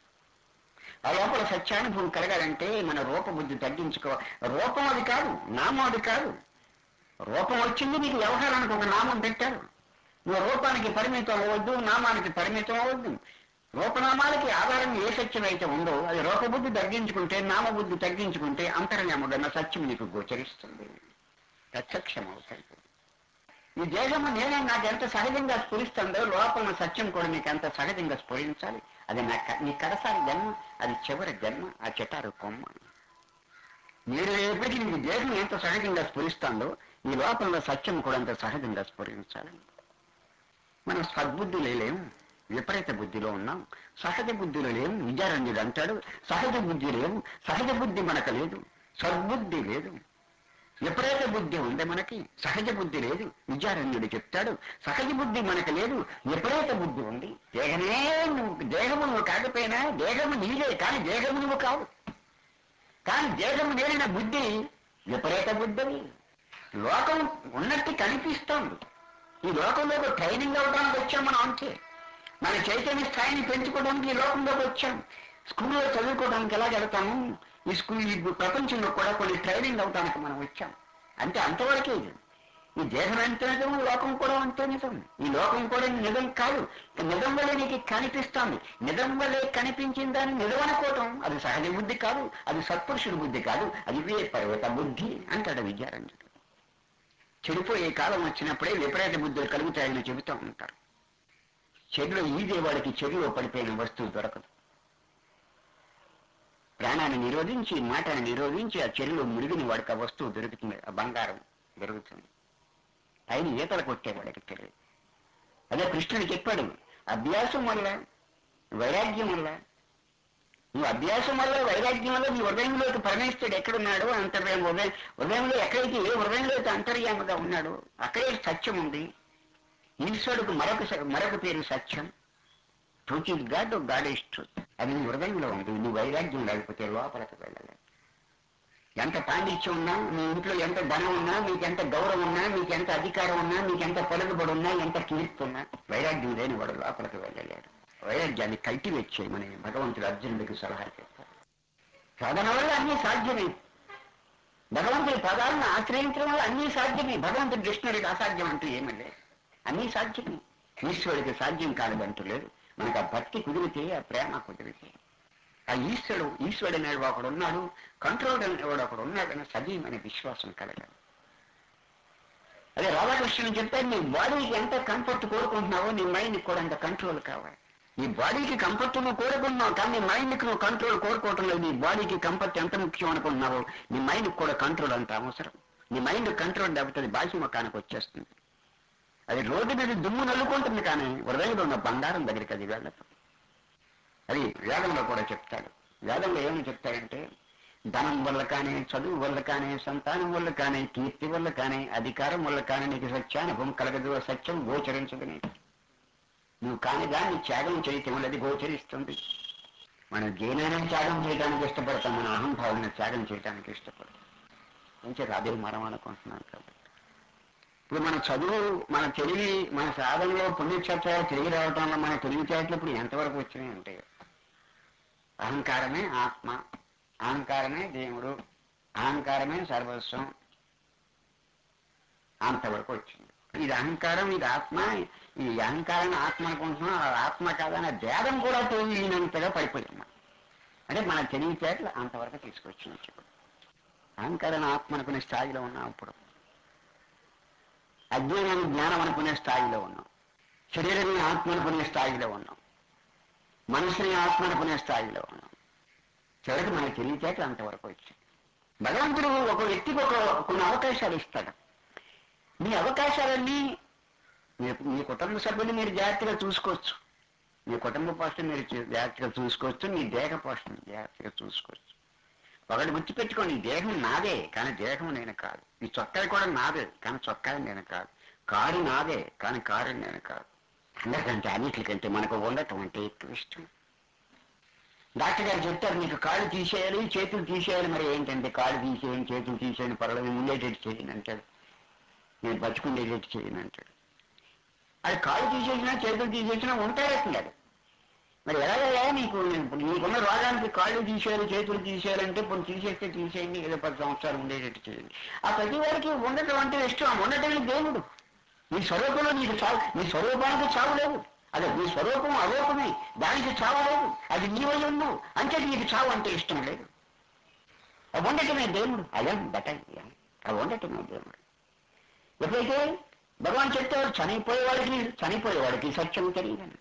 ఆ లోపల సత్యానుభవం కలగాలంటే మన రూపబుద్ధి తగ్గించుకో. రూపం అది కాదు, నామం అది కాదు. రూపం వచ్చింది, నీకు వ్యవహారానికి ఒక నామం పెట్టారు. నువ్వు రూపానికి పరిమితం అవ్వద్దు, నామానికి పరిమితం అవ్వద్దు. రూపనామాలకి ఆధారంగా ఏ సత్యం అయితే ఉందో అది రూపబుద్ధి తగ్గించుకుంటే, నామబుద్ధి తగ్గించుకుంటే అంతర్యాముడన్న సత్యం నీకు గోచరిస్తుంది, ప్రత్యక్షమవుతుంది. ఈ దేహము నేనే నాకు ఎంత సహజంగా స్ఫురిస్తుందో లోపల సత్యం కూడా నీకు ఎంత సహజంగా స్ఫురించాలి. అది నీ కడసారి జన్మ, అది చివరి జన్మ, ఆ చెటారు కొమ్మ. మీరు ఎప్పటికీ నీకు దేహం ఎంత సహజంగా స్ఫురిస్తుందో ఈ లోపల సత్యం కూడా అంత సహజంగా స్ఫురించాలి. మనం సద్బుద్ధిలో లేము, విపరీత బుద్ధిలో ఉన్నాం. సహజ బుద్ధిలో లేము. విద్యారణ్యుడు అంటాడు, సహజ బుద్ధి లేవు, సహజ బుద్ధి మనకు లేదు, సద్బుద్ధి లేదు, విపరీత బుద్ధి ఉంది మనకి, సహజ బుద్ధి లేదు. విద్యారణ్యుడు చెప్తాడు, సహజ బుద్ధి మనకు లేదు, విపరీత బుద్ధి ఉంది. దేహము నువ్వు కాకపోయినా దేహము నీదే, కానీ దేహము నువ్వు కావు. కానీ దేహము నేరిన బుద్ధి విపరీత బుద్ధి. లోకం ఉన్నట్టు కనిపిస్తోంది. ఈ లోకంలో ట్రైనింగ్ అవ్వడానికి వచ్చాం మనం, అంతే. మన చైతన్య స్థాయిని పెంచుకోవడానికి ఈ లోకంలోకి వచ్చాం. స్కూల్లో చదువుకోవడానికి ఎలా వెళ్తాము, ఈ ప్రపంచంలో కూడా కొన్ని ట్రైనింగ్ అవడానికి మనం వచ్చాం. అంటే అంతవరకే ఇది. ఈ దేహం ఎంత నిజం, లోకం కూడా అంతే నిజం. ఈ లోకం కూడా నిజం కాదు, నిజం వల్లే నీకు కనిపిస్తోంది. నిజం వల్లే కనిపించిన దాన్ని నిజం అనుకోవటం అది సహజ బుద్ధి కాదు, అది సత్పురుషుడి బుద్ధి కాదు, అది పర్వత బుద్ధి అంటాడు విద్యారణ్యుడు. చెడిపోయే కాలం వచ్చినప్పుడే విపరీత బుద్ధులు కలుగుతాయని చెబుతూ ఉంటారు. చెడులో ఈదేవాడికి చెడులో పడిపోయిన వస్తువు దొరకదు. ప్రాణాన్ని నిరోధించి, మాటని నిరోధించి ఆ చెడులో మురిగిన వాడికి ఆ వస్తువు దొరుకుతుంది, ఆ బంగారం దొరుకుతుంది. ఆయన ఈతలు కొట్టేవాడికి తెలియదు. అదే కృష్ణుడు చెప్పాడు, అభ్యాసం వల్ల, వైరాగ్యం వల్ల, నువ్వు అభ్యాసం వల్ల, వైరాగ్యం వల్ల నీ హృదయంలోకి పరమేశ్వరుడు ఎక్కడున్నాడో హృదయంలో ఎక్కడైతే ఏ హృదయంలో అయితే అంతర్యాముగా ఉన్నాడో అక్కడే సత్యం ఉంది. ఈశ్వరుడికి మరొక పేరు సత్యం. Truth is God, God is truth. అది నీ హృదయంలో ఉంది. నీ వైరాగ్యం లేకపోతే లోపలికి వెళ్ళలేదు. ఎంత పాండిత్యం ఉన్నా, నీ ఇంట్లో ఎంత ధనం ఉన్నా, మీకు ఎంత గౌరవం ఉన్నా, మీకు ఎంత అధికారం ఉన్నా, మీకు ఎంత పలుకుబడి ఉన్నా, ఎంత కీర్తి ఉన్నా, వైరాగ్యం లేని వాడు లోపలికి వెళ్ళలేడు. వైరాగ్యాన్ని కల్టివేట్ చేయమని భగవంతుడు అర్జునుడికి సలహా చెప్పారు. సాధన వల్ల అన్నీ సాధ్యమే. భగవంతుడి పదాలను ఆశ్రయించడం వల్ల అన్నీ సాధ్యమే. భగవంతుడి కృష్ణుడికి అసాధ్యం అంటూ ఏమీ లేదు, అన్నీ సాధ్యమే. ఈశ్వరుడికి సాధ్యం కానిదంటూ లేదు. మనకు ఆ భక్తి కుదిరితే, ఆ ప్రేమ కుదిరితే, ఆ ఈశ్వరుడు అనేవాడు ఒకడు ఉన్నాడు, కంట్రోల్ అనేవాడు ఒకడు ఉన్నాడని సజీవమైన విశ్వాసం కలగాలి. అదే రాధాకృష్ణుని చెప్పారు, నీ బాడీకి ఎంత కంఫర్ట్ కోరుకుంటున్నావో నీ మైండ్కి కూడా అంత కంట్రోల్ కావాలి. నీ బాడీకి కంఫర్ట్ నువ్వు కోరుకుంటున్నావు, కానీ నీ మైండ్కి నువ్వు కంట్రోల్ కోరుకోవటం లేదు. నీ బాడీకి కంఫర్ట్ ఎంత ముఖ్యం అనుకుంటున్నావో నీ మైండ్కి కూడా కంట్రోల్ అంత అవసరం. నీ మైండ్ కంట్రోల్ లేకపోతే అది బాహ్య ముఖానికి వచ్చేస్తుంది. అది రోడ్డు మీద దుమ్ము నల్లుకుంటుంది, కానీ హృదయంలో ఉన్న బంగారం దగ్గరికి అది వెళ్ళదు. అది వేదంలో కూడా చెప్తాడు. వేదంలో ఏమని చెప్తాడంటే, ధనం వల్ల కానీ, చదువు వల్ల కానీ, సంతానం వల్ల కానీ, కీర్తి వల్ల కానీ, అధికారం వల్ల కానీ నీకు సత్యానుభవం కలగదు, సత్యం గోచరించదు. నువ్వు కాని దాన్ని త్యాగం చేయటం వల్ల అది గోచరిస్తుంది. మనం దేనైనా త్యాగం చేయడానికి ఇష్టపడతాం, మన అహంభావాన్ని త్యాగం చేయడానికి ఇష్టపడతాం. ఇంకేది అదే మనం అనుకుంటున్నాం కాబట్టి ఇప్పుడు మన చదువు, మన తెలివి, మన సాధనలో పుణ్యక్షేత్రాలు తిరిగి రావటంలో మన తెలివితేటలు ఇప్పుడు ఎంతవరకు వచ్చినాయి అంటే, అహంకారమే ఆత్మ, అహంకారమే దేవుడు, అహంకారమే సర్వస్వం, అంతవరకు వచ్చింది. ఇది అహంకారం, ఇది ఆత్మ, ఈ అహంకారాన్ని ఆత్మ అనుకుంటున్నాం, ఆత్మ కాదనే భేదం కూడా తెలియనంతగా పడిపోయింది. అంటే మన తెలివితేటలు అంతవరకు తీసుకొచ్చింది. అహంకారాన్ని ఆత్మ అనుకునే స్థాయిలో ఉన్నాం. ఇప్పుడు అజ్ఞానాన్ని జ్ఞానం అనుకునే స్థాయిలో ఉన్నాం. శరీరాన్ని ఆత్మ అనుకునే స్థాయిలో ఉన్నాం. మనసుని ఆత్మ అనుకునే స్థాయిలో ఉన్నాం. చివరికి మన తెలివితేటలు అంతవరకు వచ్చాయి. భగవంతుడు ఒక వ్యక్తికి కొన్ని అవకాశాలు ఇస్తాడు. మీ అవకాశాలన్నీ మీ కుటుంబ సభ్యులు మీరు జాగ్రత్తగా చూసుకోవచ్చు, మీ కుటుంబ పోషణ మీరు జాగ్రత్తగా చూసుకోవచ్చు, మీ దేహ పోషణ జాగ్రత్తగా చూసుకోవచ్చు. ఒకటి గుర్తుపెట్టుకోండి, ఈ దేహం నాదే కానీ దేహం నేను కాదు. ఈ చొక్కాయి కూడా నాదే కానీ చొక్కాయి నేను కాదు. కారు నాదే కానీ కారు నేను కాదు. అందరికంటే అన్నిటికంటే మనకు ఉండటం అంటే ఎక్కువ ఇష్టం. డాక్టర్ గారు చెప్తారు, మీకు కాళ్ళు తీసేయాలి, చేతులు తీసేయాలి. మరి ఏంటంటే కాళ్ళు తీసేయండి, చేతులు తీసేయండి, పర్వాలేదు, ఉండేటట్టు చేయండి అంటాడు. నేను బతుకుండేటట్టు చేయను అంటాడు. అది కాళ్ళు తీసేసినా చేతులు తీసేసినా ఉంటారంటున్నాడు. మరి ఎలాగయ్యా నీకున్న రోగానికి కాళ్ళు తీసేయాలి, చేతులు తీసేయాలంటే ఇప్పుడు తీసేస్తే తీసేయండి, ఏదో 10 సంవత్సరాలు ఉండేటట్టు చేయండి. ఆ ప్రతి వారికి ఉండటం అంటే ఇష్టం. ఉండటమే దేవుడు. నీ స్వరూపంలో నీకు చావు, నీ స్వరూపానికి చావు లేదు. అదే నీ స్వరూపం అరూపమే, దానికి చావు లేదు. అది నీవై ఉన్నావు అంటే నీకు చావు అంటే ఇష్టం లేదు. అది ఉండటమే దేవుడు. అదే బెటర్. అది ఉండటమే దేవుడు. ఎప్పుడైతే భగవాన్ చెప్తాడు, చనిపోయేవాడికి సత్యం తెలియదు,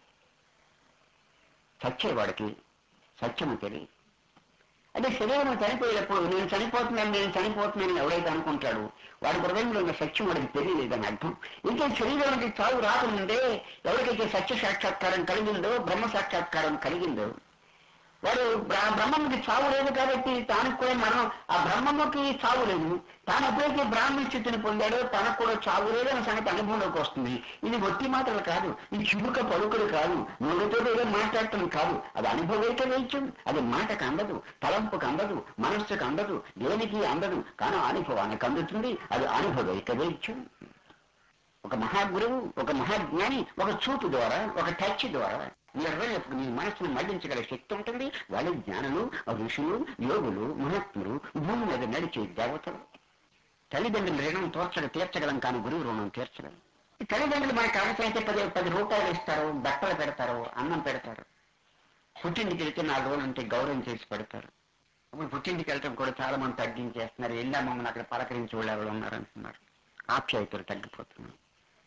చచ్చేవాడికి సత్యము తెలియదు. అంటే శరీరం చనిపోయేటప్పుడు నేను చనిపోతున్నాను ఎవరైతే అనుకుంటాడు, వాడి హృదయంలో ఉన్న సత్యం వాడికి తెలియలేదని అర్థం. ఇంకా శరీరానికి చావు రాకముందే ఎవరికైతే సత్య సాక్షాత్కారం కలిగిందో, బ్రహ్మ సాక్షాత్కారం కలిగిందో, వాడు బ్రహ్మముకి చావు లేదు కాబట్టి తానికి కూడా మరణం, ఆ బ్రహ్మముకి చావు లేదు. తాను ఎప్పుడైతే బ్రాహ్మణ స్థితిని పొందాడో తనకు కూడా చావు లేదు అనే సంగతి అనుభవంలోకి వస్తుంది. ఇది ఒట్టి మాటలు కాదు, ఇది చిలుక పలుకులు కాదు, నోటితో ఏదో మాట్లాడటం కాదు. అది అనుభవైక వేయచ్చు. అది మాటకు అందదు, తలంపుకు అందదు, మనస్సుకు అందదు, దేనికి అందదు. కానీ అనుభవానికి అందుతుంది. అది అనుభవైక వేయచ్చు. ఒక మహాగురువు, ఒక మహాజ్ఞాని ఒక చూపు ద్వారా, ఒక టచ్ ద్వారా నీ మనసును మళ్లించగల శక్తి ఉంటుంది. వాళ్ళు జ్ఞానులు, ఋషులు, యోగులు, మహాత్ములు, భూమి మీద నడిచే దేవతలు. తల్లిదండ్రుల రుణం తీర్చగలం కానీ గురువు రుణం తీర్చగలం. ఈ తల్లిదండ్రులు మనకు అవసరమైతే 10 రూపాయలు ఇస్తారు, బట్టలు పెడతారు, అన్నం పెడతారు. పుట్టింటికి వెళ్తే 4 రోజులు ఉంటే గౌరవం చేసి పెడతారు. ఇప్పుడు పుట్టింటికి వెళ్ళటం కూడా చాలా మంది తగ్గించేస్తున్నారు. వెళ్ళా మమ్మల్ని అక్కడ పలకరించి వాళ్ళు ఎవరు ఉన్నారంటున్నారు. ఆప్యాయతలు తగ్గిపోతున్నాయి.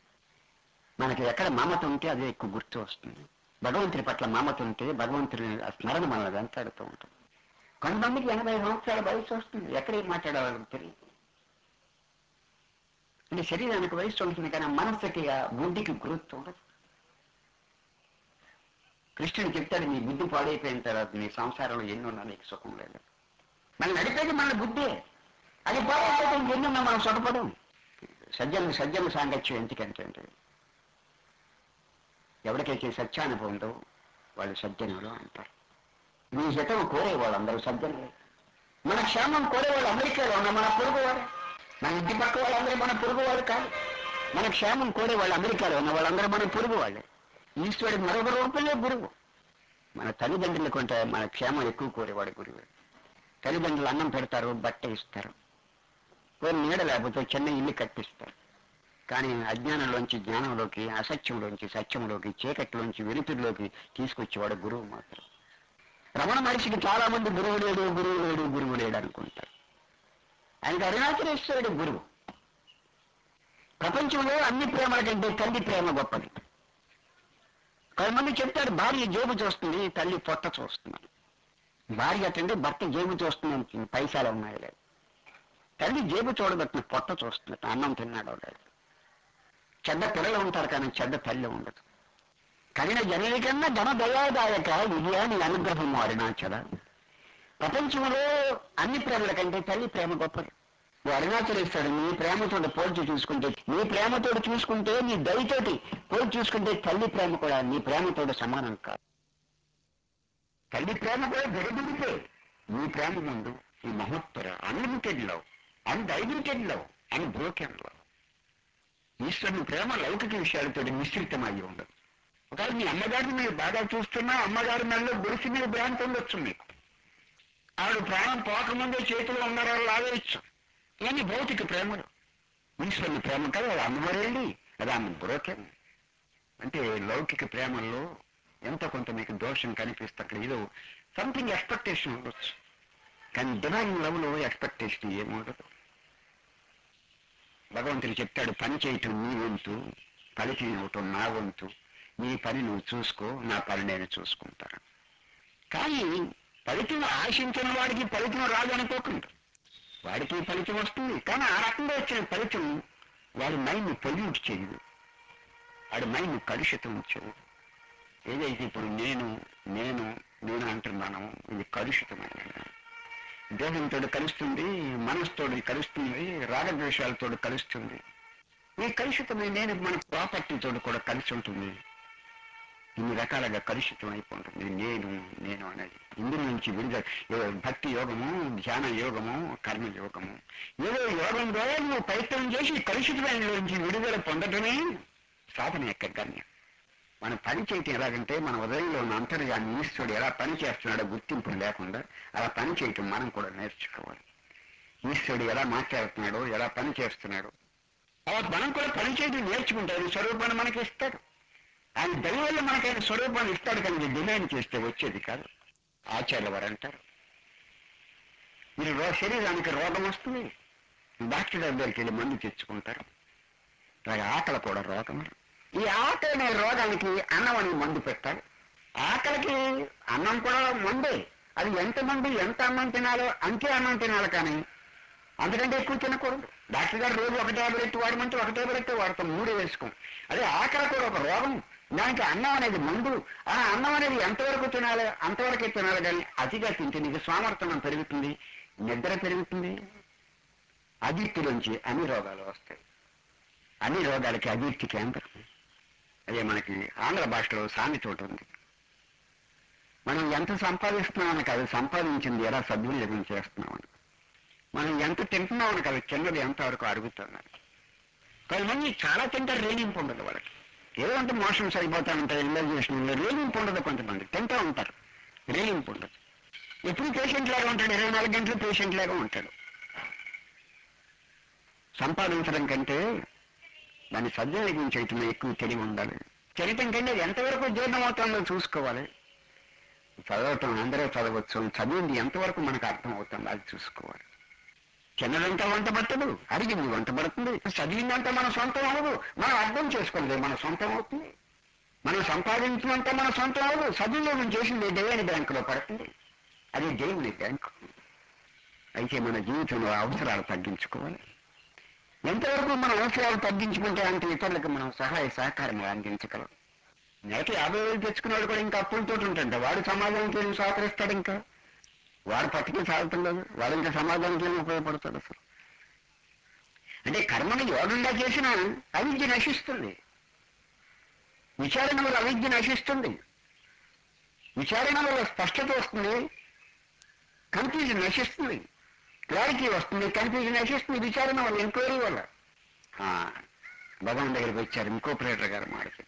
మనకి ఎక్కడ మమత ఉంటే అదే ఎక్కువ గుర్తు వస్తుంది. భగవంతుని పట్ల మమత ఉంటే భగవంతుని స్మరణ మనల్ని వెంటాడుతూ ఉంటుంది. కొంతమందికి 80 సంవత్సరాల వయసు వస్తుంది, ఎక్కడేం మాట్లాడాలని తెలియదు. అంటే శరీరానికి వయసు ఉంటుంది కానీ మనస్సుకి, ఆ బుద్ధికి గుర్తు ఉండదు. కృష్ణుడు చెప్తాడు, నీ బుద్ధి పాడైపోయిన తర్వాత నీ సంసారంలో ఎన్నున్నా నీకు సుఖం లేదు. మనం నడిపేది మన బుద్ధే. అది పాడైపోతే ఇంకెన్నున్నా మనం సుఖపడం. సజ్జన సాంగత్యం ఎందుకంటే ఎవరికైతే సత్యానుభవం ఉందో వాళ్ళు సజ్జనులు అంటారు. మీ హితం కోరే వాళ్ళందరూ సజ్జనులే. మన క్షేమం కోరేవాళ్ళు అమెరికాలో ఉన్న మన పొరుగువారు, మన ఇంటి పక్క వాళ్ళందరూ మన పొరుగువారు కాదు. మన క్షేమం కోరేవాళ్ళు అమెరికాలో ఉన్న వాళ్ళందరూ మన పొరుగు వాళ్ళే. ఈశ్వరుడు మరొక రూపంలో గురువు. మన తల్లిదండ్రులు కొంటే మన క్షేమం ఎక్కువ కోరేవాడు గురువు. తల్లిదండ్రులు అన్నం పెడతారు, బట్ట ఇస్తారు, కొన్ని నీడ లేకపోతే చిన్న ఇల్లు కట్టిస్తారు. కానీ అజ్ఞానంలోంచి జ్ఞానంలోకి, అసత్యంలోంచి సత్యంలోకి, చీకట్లోంచి వెలుతురులోకి తీసుకొచ్చేవాడు గురువు మాత్రం. రమణ మహర్షికి చాలా మంది గురువు లేడు, గురువు లేడు, గురువు లేడు అనుకుంటారు. ఆయనకి అరుణాచలేశ్వరుడు గురువు. ప్రపంచంలో అన్ని ప్రేమల కంటే తల్లి ప్రేమ గొప్పది. కొంతమంది చెప్తాడు భార్య జేబు చూస్తుంది, తల్లి పొట్ట చూస్తుంది. భార్య అంటే భర్త జేబు చూస్తుంది, పైసలు ఉన్నాయి లేదు. తల్లి జేబు చూడబట్టిన పొట్ట చూస్తుంది, అన్నం తిన్నాడో లేదు. చెడ్డ పిల్లలు ఉంటారు కానీ చెడ్డ తల్లి ఉండదు. కఠిన జననికన్నా ధన దయాదాయక విజయాన్ని అనుగ్రహం అరుణాచల. ప్రపంచంలో అన్ని ప్రేమల కంటే తల్లి ప్రేమ గొప్పది. నువ్వు అరుణాచలేస్తాడు నీ ప్రేమతో పోల్చి చూసుకుంటే, నీ ప్రేమతో చూసుకుంటే, నీ దయతోటి పోల్చి చూసుకుంటే తల్లి ప్రేమ కూడా నీ ప్రేమతో సమానం కాదు. తల్లి ప్రేమ కూడా వెలుగుడితే నీ ప్రేమ ముందు ఈ మహోత్తర unlimited love, undiluted love, unbroken love. ఈశ్వరుని ప్రేమ లౌకిక విషయాలతో మిశ్రితమయ్యి ఉండదు. ఒకవేళ మీ అమ్మగారిని మీరు బాగా చూస్తున్నా, అమ్మగారి నెలలో గుడిసి మీద భ్రాంతి ఉండొచ్చు మీకు. ఆవిడ ప్రాణం పోకముందే చేతిలో ఉన్నారో లాగేయచ్చు. ఇవన్నీ భౌతిక ప్రేమలు. ఈశ్వరుని ప్రేమ కదా, అది అమ్మవారేండి, అది ఆమె బ్రోకెన్. అంటే లౌకిక ప్రేమల్లో ఎంత కొంత మీకు దోషం కనిపిస్తే అక్కడ ఏదో సంథింగ్ ఎక్స్పెక్టేషన్ ఉండొచ్చు. కానీ డివైన్ లవ్ లో ఎక్స్పెక్టేషన్ ఏముండదు. భగవంతుడు చెప్తాడు, పని చేయటం నీ వంతు, ఫలితం ఇవ్వటం నా వంతు. నీ పని నువ్వు చూసుకో, నా పని నేను చూసుకుంటాను. కానీ ఫలితం ఆశించిన వాడికి ఫలితం రాదనుకోకుండా, వాడికి ఫలితం వస్తుంది. కానీ ఆ రకంగా వచ్చిన ఫలితం వాడి మైండ్ పొల్యూట్ చేయదు, వాడి మైండ్ కలుషితం చేయదు. ఏదైతే ఇప్పుడు నేను నేను నేను అంటున్నాను, ఇది కలుషితమైన దేహంతో కలుస్తుంది, మనసుతో కలుస్తుంది, రాగద్వేషాలతో కలుస్తుంది. ఈ కలుషితమైన నేను మన ప్రాపర్టీతో కూడా కలిసి ఉంటుంది. ఇన్ని రకాలుగా కలుషితం అయిపోతుంది నేను నేను అనేది. ఇందులో నుంచి విడుదల భక్తి యోగము, ధ్యాన యోగము, కర్మ యోగము, ఏదో యోగం ద్వారా నువ్వు ప్రయత్నం చేసి కలుషితమైన నుంచి విడుదల పొందటమే సాధన యొక్క గమ్యం. మనం పని చేయటం ఎలాగంటే, మన ఉదయంలో ఉన్న అంతర్యాన్ని ఈశ్వరుడు ఎలా పని చేస్తున్నాడో గుర్తింపు లేకుండా అలా పని చేయటం మనం కూడా నేర్చుకోవాలి. ఈశ్వరుడు ఎలా మాట్లాడుతున్నాడో, ఎలా పని చేస్తున్నాడో అలా మనం కూడా పని చేయడం నేర్చుకుంటే ఆయన స్వరూపాన్ని మనకి ఇస్తాడు. ఆయన దయ వల్ల మనకైనా స్వరూపాన్ని ఇస్తాడు, కానీ డిజైన్ చేస్తే వచ్చేది కాదు. ఆచార్యుల వారు అంటారు, మీరు శరీరానికి రోగం వస్తుంది, డాక్టర్ దగ్గరికి వెళ్ళి మందు తెచ్చుకుంటారు. అలాగే ఆకలి కూడా రోగం. ఈ ఆకలి అనే రోగానికి అన్నం అని మందు పెట్టాలి. ఆకలికి అన్నం కూడా మందే. అది ఎంతమంది ఎంత అన్నం తినాలో అంతే అన్నం తినాలి, కానీ అంతకంటే ఎక్కువ తినకూడదు. డాక్టర్ గారు రోజు ఒక టాబ్లెట్ వాడమంటే ఒక టాబ్లెట్ వాడతాం, 3 వేసుకోం. అదే ఆకలి కూడా ఒక రోగం, దానికి అన్నం అనేది మందు. ఆ అన్నం అనేది ఎంతవరకు తినాలి అంతవరకే తినాలి, కానీ అతిగా తింటే నీకు సామర్థ్యం పెరుగుతుంది, నిద్ర పెరుగుతుంది, అజీర్తిలోంచి అన్ని రోగాలు వస్తాయి. అన్ని రోగాలకి అజీర్తి కేంద్రం. అదే మనకి ఆంధ్ర భాషలో సామెత ఒకటి ఉంది, మనం ఎంత సంపాదిస్తున్నామని కాదు, సంపాదించింది ఎలా సద్వినియోగం చేస్తున్నామని. మనం ఎంత తింటున్నామని కాదు, చిన్నది ఎంతవరకు అరుగుతున్నది. కొంతమంది చాలా తింటారు, రేణింపు ఉండదు వాళ్ళకి. ఏదో అంటే మోషన్స్ అయిపోతా ఉంటాయి, ఇండైజెషన్, రేణింపు ఉండదు. కొంతమంది తింటూ ఉంటారు, రేణింపు ఉండదు. ఎప్పుడు పేషెంట్ లాగా ఉంటాడు, 24 గంటలు పేషెంట్ లాగా ఉంటాడు. సంపాదించడం కంటే దాన్ని సద్వినియోగం చేయటం ఎక్కువ తెలివి ఉండాలి. చరిత్ర కంటే ఎంతవరకు జీర్ణం అవుతుందో చూసుకోవాలి. చదవటం అందరూ చదవచ్చు, చదివింది ఎంతవరకు మనకు అర్థం అవుతుందో అది చూసుకోవాలి. చిన్నదంతా వంట పట్టదు, అడిగింది వంట పడుతుంది. చదివిందంతా మన సొంతం అవ్వదు, మనం అర్థం చేసుకోలేదు మన సొంతం అవుతుంది. మనం సంపాదించినంత మన సొంతం అవ్వదు, సద్వినియోగం చేసింది దేవుని బ్యాంకులో పడుతుంది, అది దేవుని బ్యాంకు. అయితే మన జీవితంలో అవసరాలు తగ్గించుకోవాలి. ఎంతవరకు మన అవసరాలు తగ్గించుకుంటే అంత ఇతరులకు మనం సహాయ సహకారం అందించగలం. నెలకి 50,000 తెచ్చుకున్నాడు కూడా ఇంకా అప్పులతో ఉంటాడు, వాడు సమాజానికి ఏం సహకరిస్తాడు? ఇంకా వాడు పట్టుకుని సాగుతాడు లేదు, వాడు ఇంకా సమాజానికి ఏమి ఉపయోగపడతాడు అసలు. అంటే కర్మను యోగంగా చేసినా అవిద్య నశిస్తుంది, విచారణ వల్ల అవిద్య నశిస్తుంది, విచారణ వల్ల స్పష్టత వస్తుంది, కన్ఫ్యూజన్ నశిస్తుంది, క్లారిటీ వస్తుంది, కన్ఫ్యూజన్ నశిస్తుంది విచారణ వల్ల, ఎంక్వైరీ వల్ల. భగవాన్ దగ్గరికి వచ్చారు ఇంకో ప్రేటర్ గారు మాడికి,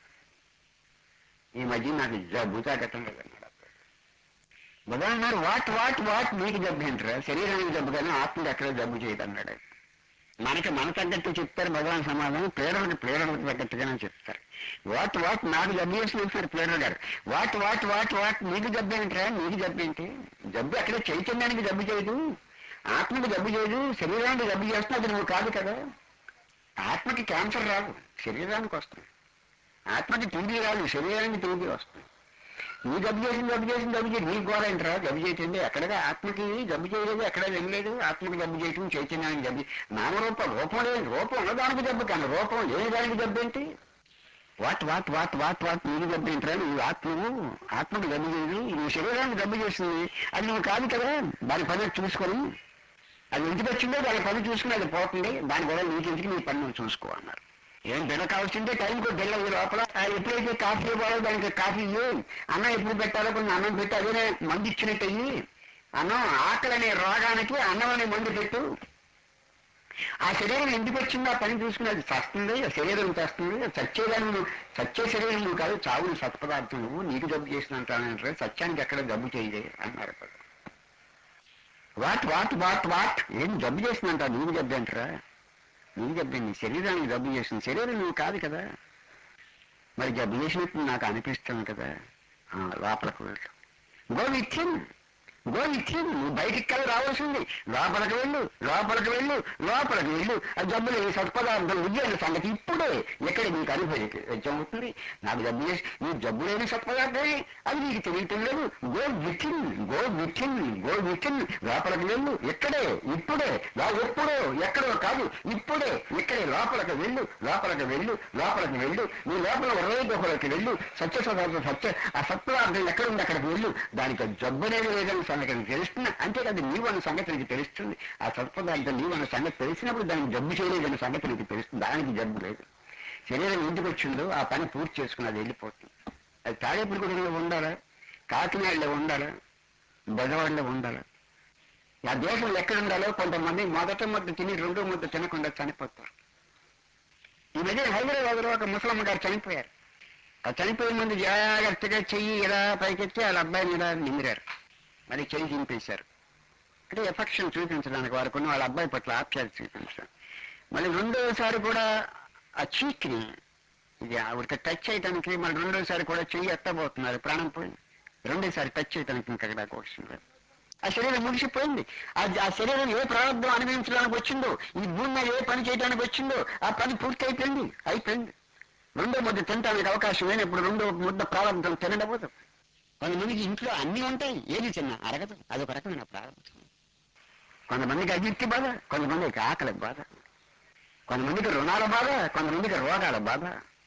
ఈ మధ్య నాకు భూతాగతం లేదన్నాడు. భగవాన్ అన్నారు, వాట్ వాట్ వాట్ మీకు జబ్బు ఏంటారా, శరీరానికి జబ్బు కానీ ఆత్మకి ఎక్కడ జబ్బు చేయదన్నాడు. మనకి మన తగ్గట్టు చెప్తారు భగవాన్ సమాధానం, ప్రేరణకు తగ్గట్టుగానే చెప్తారు. వాట్ నాకు జబ్బు చేస్తున్నారు ప్రేరణ గారు. వాట్ నీకు జబ్బు ఏంట్రా, నీకు జబ్బు ఏంటి? జబ్బు అక్కడ చైతన్యానికి జబ్బు చేయదు, ఆత్మకి జబ్బు చేయదు, శరీరానికి జబ్బు చేస్తున్నా అది నువ్వు కాదు కదా. ఆత్మకి క్యాన్సర్ రాదు, శరీరానికి వస్తుంది. ఆత్మకి టీబీ రాదు, శరీరానికి టీబీ వస్తుంది. నీ జబ్బు చేసి నీ గోడ ఏంటరా జబ్బు చేయటండి? ఎక్కడగా ఆత్మకి జబ్బు చేయలేదు, ఎక్కడ వెళ్ళలేదు. ఆత్మకి జబ్బు చేయటం, చైతన్యానికి జబ్బు. రూపం లేదు, రూపం ఉన్నదానికి జబ్బు, కానీ రూపం లేని దానికి జబ్బు ఏంటి? వాట్ నీకు జబ్బు ఏంటరా? నువ్వు ఆత్మకి జబ్బు చేయదు, నువ్వు శరీరానికి జబ్బు చేస్తుంది, అది నువ్వు కాదు కదా. దాని పని చూసుకొని, అది ఇంటికి వచ్చిందో దాని పని చూసుకుని అది పోతుంది, దాని కూడా నీకు నీ పని నువ్వు చూసుకో అన్నారు. ఏం బిల్ల కావాల్సిందే టైంకి బిల్ల లోపల ఎప్పుడైతే కాఫీ ఇవ్వాలో దానికి కాఫీ ఇవ్వు, అన్నం ఎప్పుడు పెట్టాలో కొన్ని అన్నం పెట్టి అదే మందు ఇచ్చినట్టు అయ్యి, అన్నం ఆకలి అనే రోగానికి అన్నం అనే మందు పెట్టు. ఆ శరీరం ఎందుకు వచ్చిందో ఆ పని చూసుకుని అది చస్తుంది, ఆ శరీరం చేస్తుంది. చచ్చేదాన్ని నువ్వు, చచ్చే శరీరం నువ్వు కాదు, చావుని సత్పదార్థం నువ్వు. నీకు జబ్బు చేసినంటే సత్యానికి ఎక్కడ జబ్బు చేయలే అన్నారు. వాట్ ఏం జబ్బు చేసినంట? నీకు జబ్బు అంటారా? నీకు జబ్బు నీ శరీరానికి జబ్బు చేస్తుంది, శరీరం నువ్వు కాదు కదా. మరి జబ్బు చేసినట్టు నాకు అనిపిస్తుంది కదా. లోపలికి వెళ్ళు, గో విత్ హిమ్ నువ్వు బయటికి కలిసి రావాల్సింది. లోపలికి వెళ్ళు. ఆ జబ్బు లేని సత్పదార్థం విద్య సంగతి ఇప్పుడే ఎక్కడ నీకు అనుభవం అవుతుంది. నాకు జబ్బు చేసి నువ్వు జబ్బు లేని సత్పదార్థమే, అది నీకు తెలియటం లేదు. గో విత్ హిమ్ లోపలికి వెళ్ళు. ఇప్పుడే ఎప్పుడో ఎక్కడో కాదు, ఇప్పుడే ఇక్కడే లోపలికి వెళ్ళు. నీ లోపల హృదయలోకి వెళ్ళు. ఆ సత్పదార్థం ఎక్కడుంది అక్కడికి వెళ్ళు. దానికి జబ్బు అనేది లేదని సంగతి తెలుస్తుంది. అంతేకాదు నీవు అన్న సంగతి నీకు తెలుస్తుంది. ఆ సత్పదార్థం నీవు అన్న సంగతి తెలిసినప్పుడు దానికి జబ్బు చేయలేదన్న సంగతి నీకు తెలుస్తుంది. దానికి జబ్బు లేదు. శరీరం ఎందుకు వచ్చిందో ఆ పని పూర్తి చేసుకుని అది వెళ్ళిపోతుంది. అది తాడేపల్లిగూడెంలో ఉండాలా, కాకినాడలో ఉండాలా, బెజవాడలో ఉండాలా, ఆ దేశంలో ఎక్కడ ఉండాలో. కొంతమంది మొదట ముద్ద తిని రెండో ముద్ద తినకుండా చనిపోతారు. ఈ మధ్య హైదరాబాద్లో ఒక ముసలమ్మ గారు చనిపోయారు. ఆ చనిపోయే ముందు జాగ్రత్తగా చెయ్యి ఇలా పైకెత్తి వాళ్ళ అబ్బాయిని ఇలా నిమిరారు, మరి చెయ్యి దింపేశారు. అంటే ఎఫెక్షన్ చూపించడానికి వారికి వాళ్ళ అబ్బాయి పట్ల ఆప్యాయత చూపించడం. మళ్ళీ రెండోసారి కూడా ఆ చీక్ని ఇది ఆవిడకి టచ్ చేయడానికి మళ్ళీ రెండోసారి కూడా చెయ్యి ఎత్తబోతున్నారు, ప్రాణం పోయింది. రెండోసారి టచ్ చేయడానికి ఇంకా అవకాశం లేదు. ఆ శరీరం ముగిసిపోయింది. ఆ శరీరం ఏ ప్రారంభం అనుభవించడానికి వచ్చిందో, ఈ భూమి మీద ఏ పని చేయడానికి వచ్చిందో ఆ పని పూర్తి అయిపోయింది. రెండో ముద్ద తినడానికి అవకాశం లేనప్పుడు రెండో ముద్ద ప్రారంభం తినడపోదు. కొంతమందికి ఇంట్లో అన్నీ ఉంటాయి, ఏది చిన్న అరగదు, అదొక రకమైన ప్రారంభం. కొంతమందికి అభివృద్ధి బాధ, కొంతమందికి ఆకలి బాధ, కొంతమందికి రుణాల బాధ, కొంతమందికి రోగాల బాధ.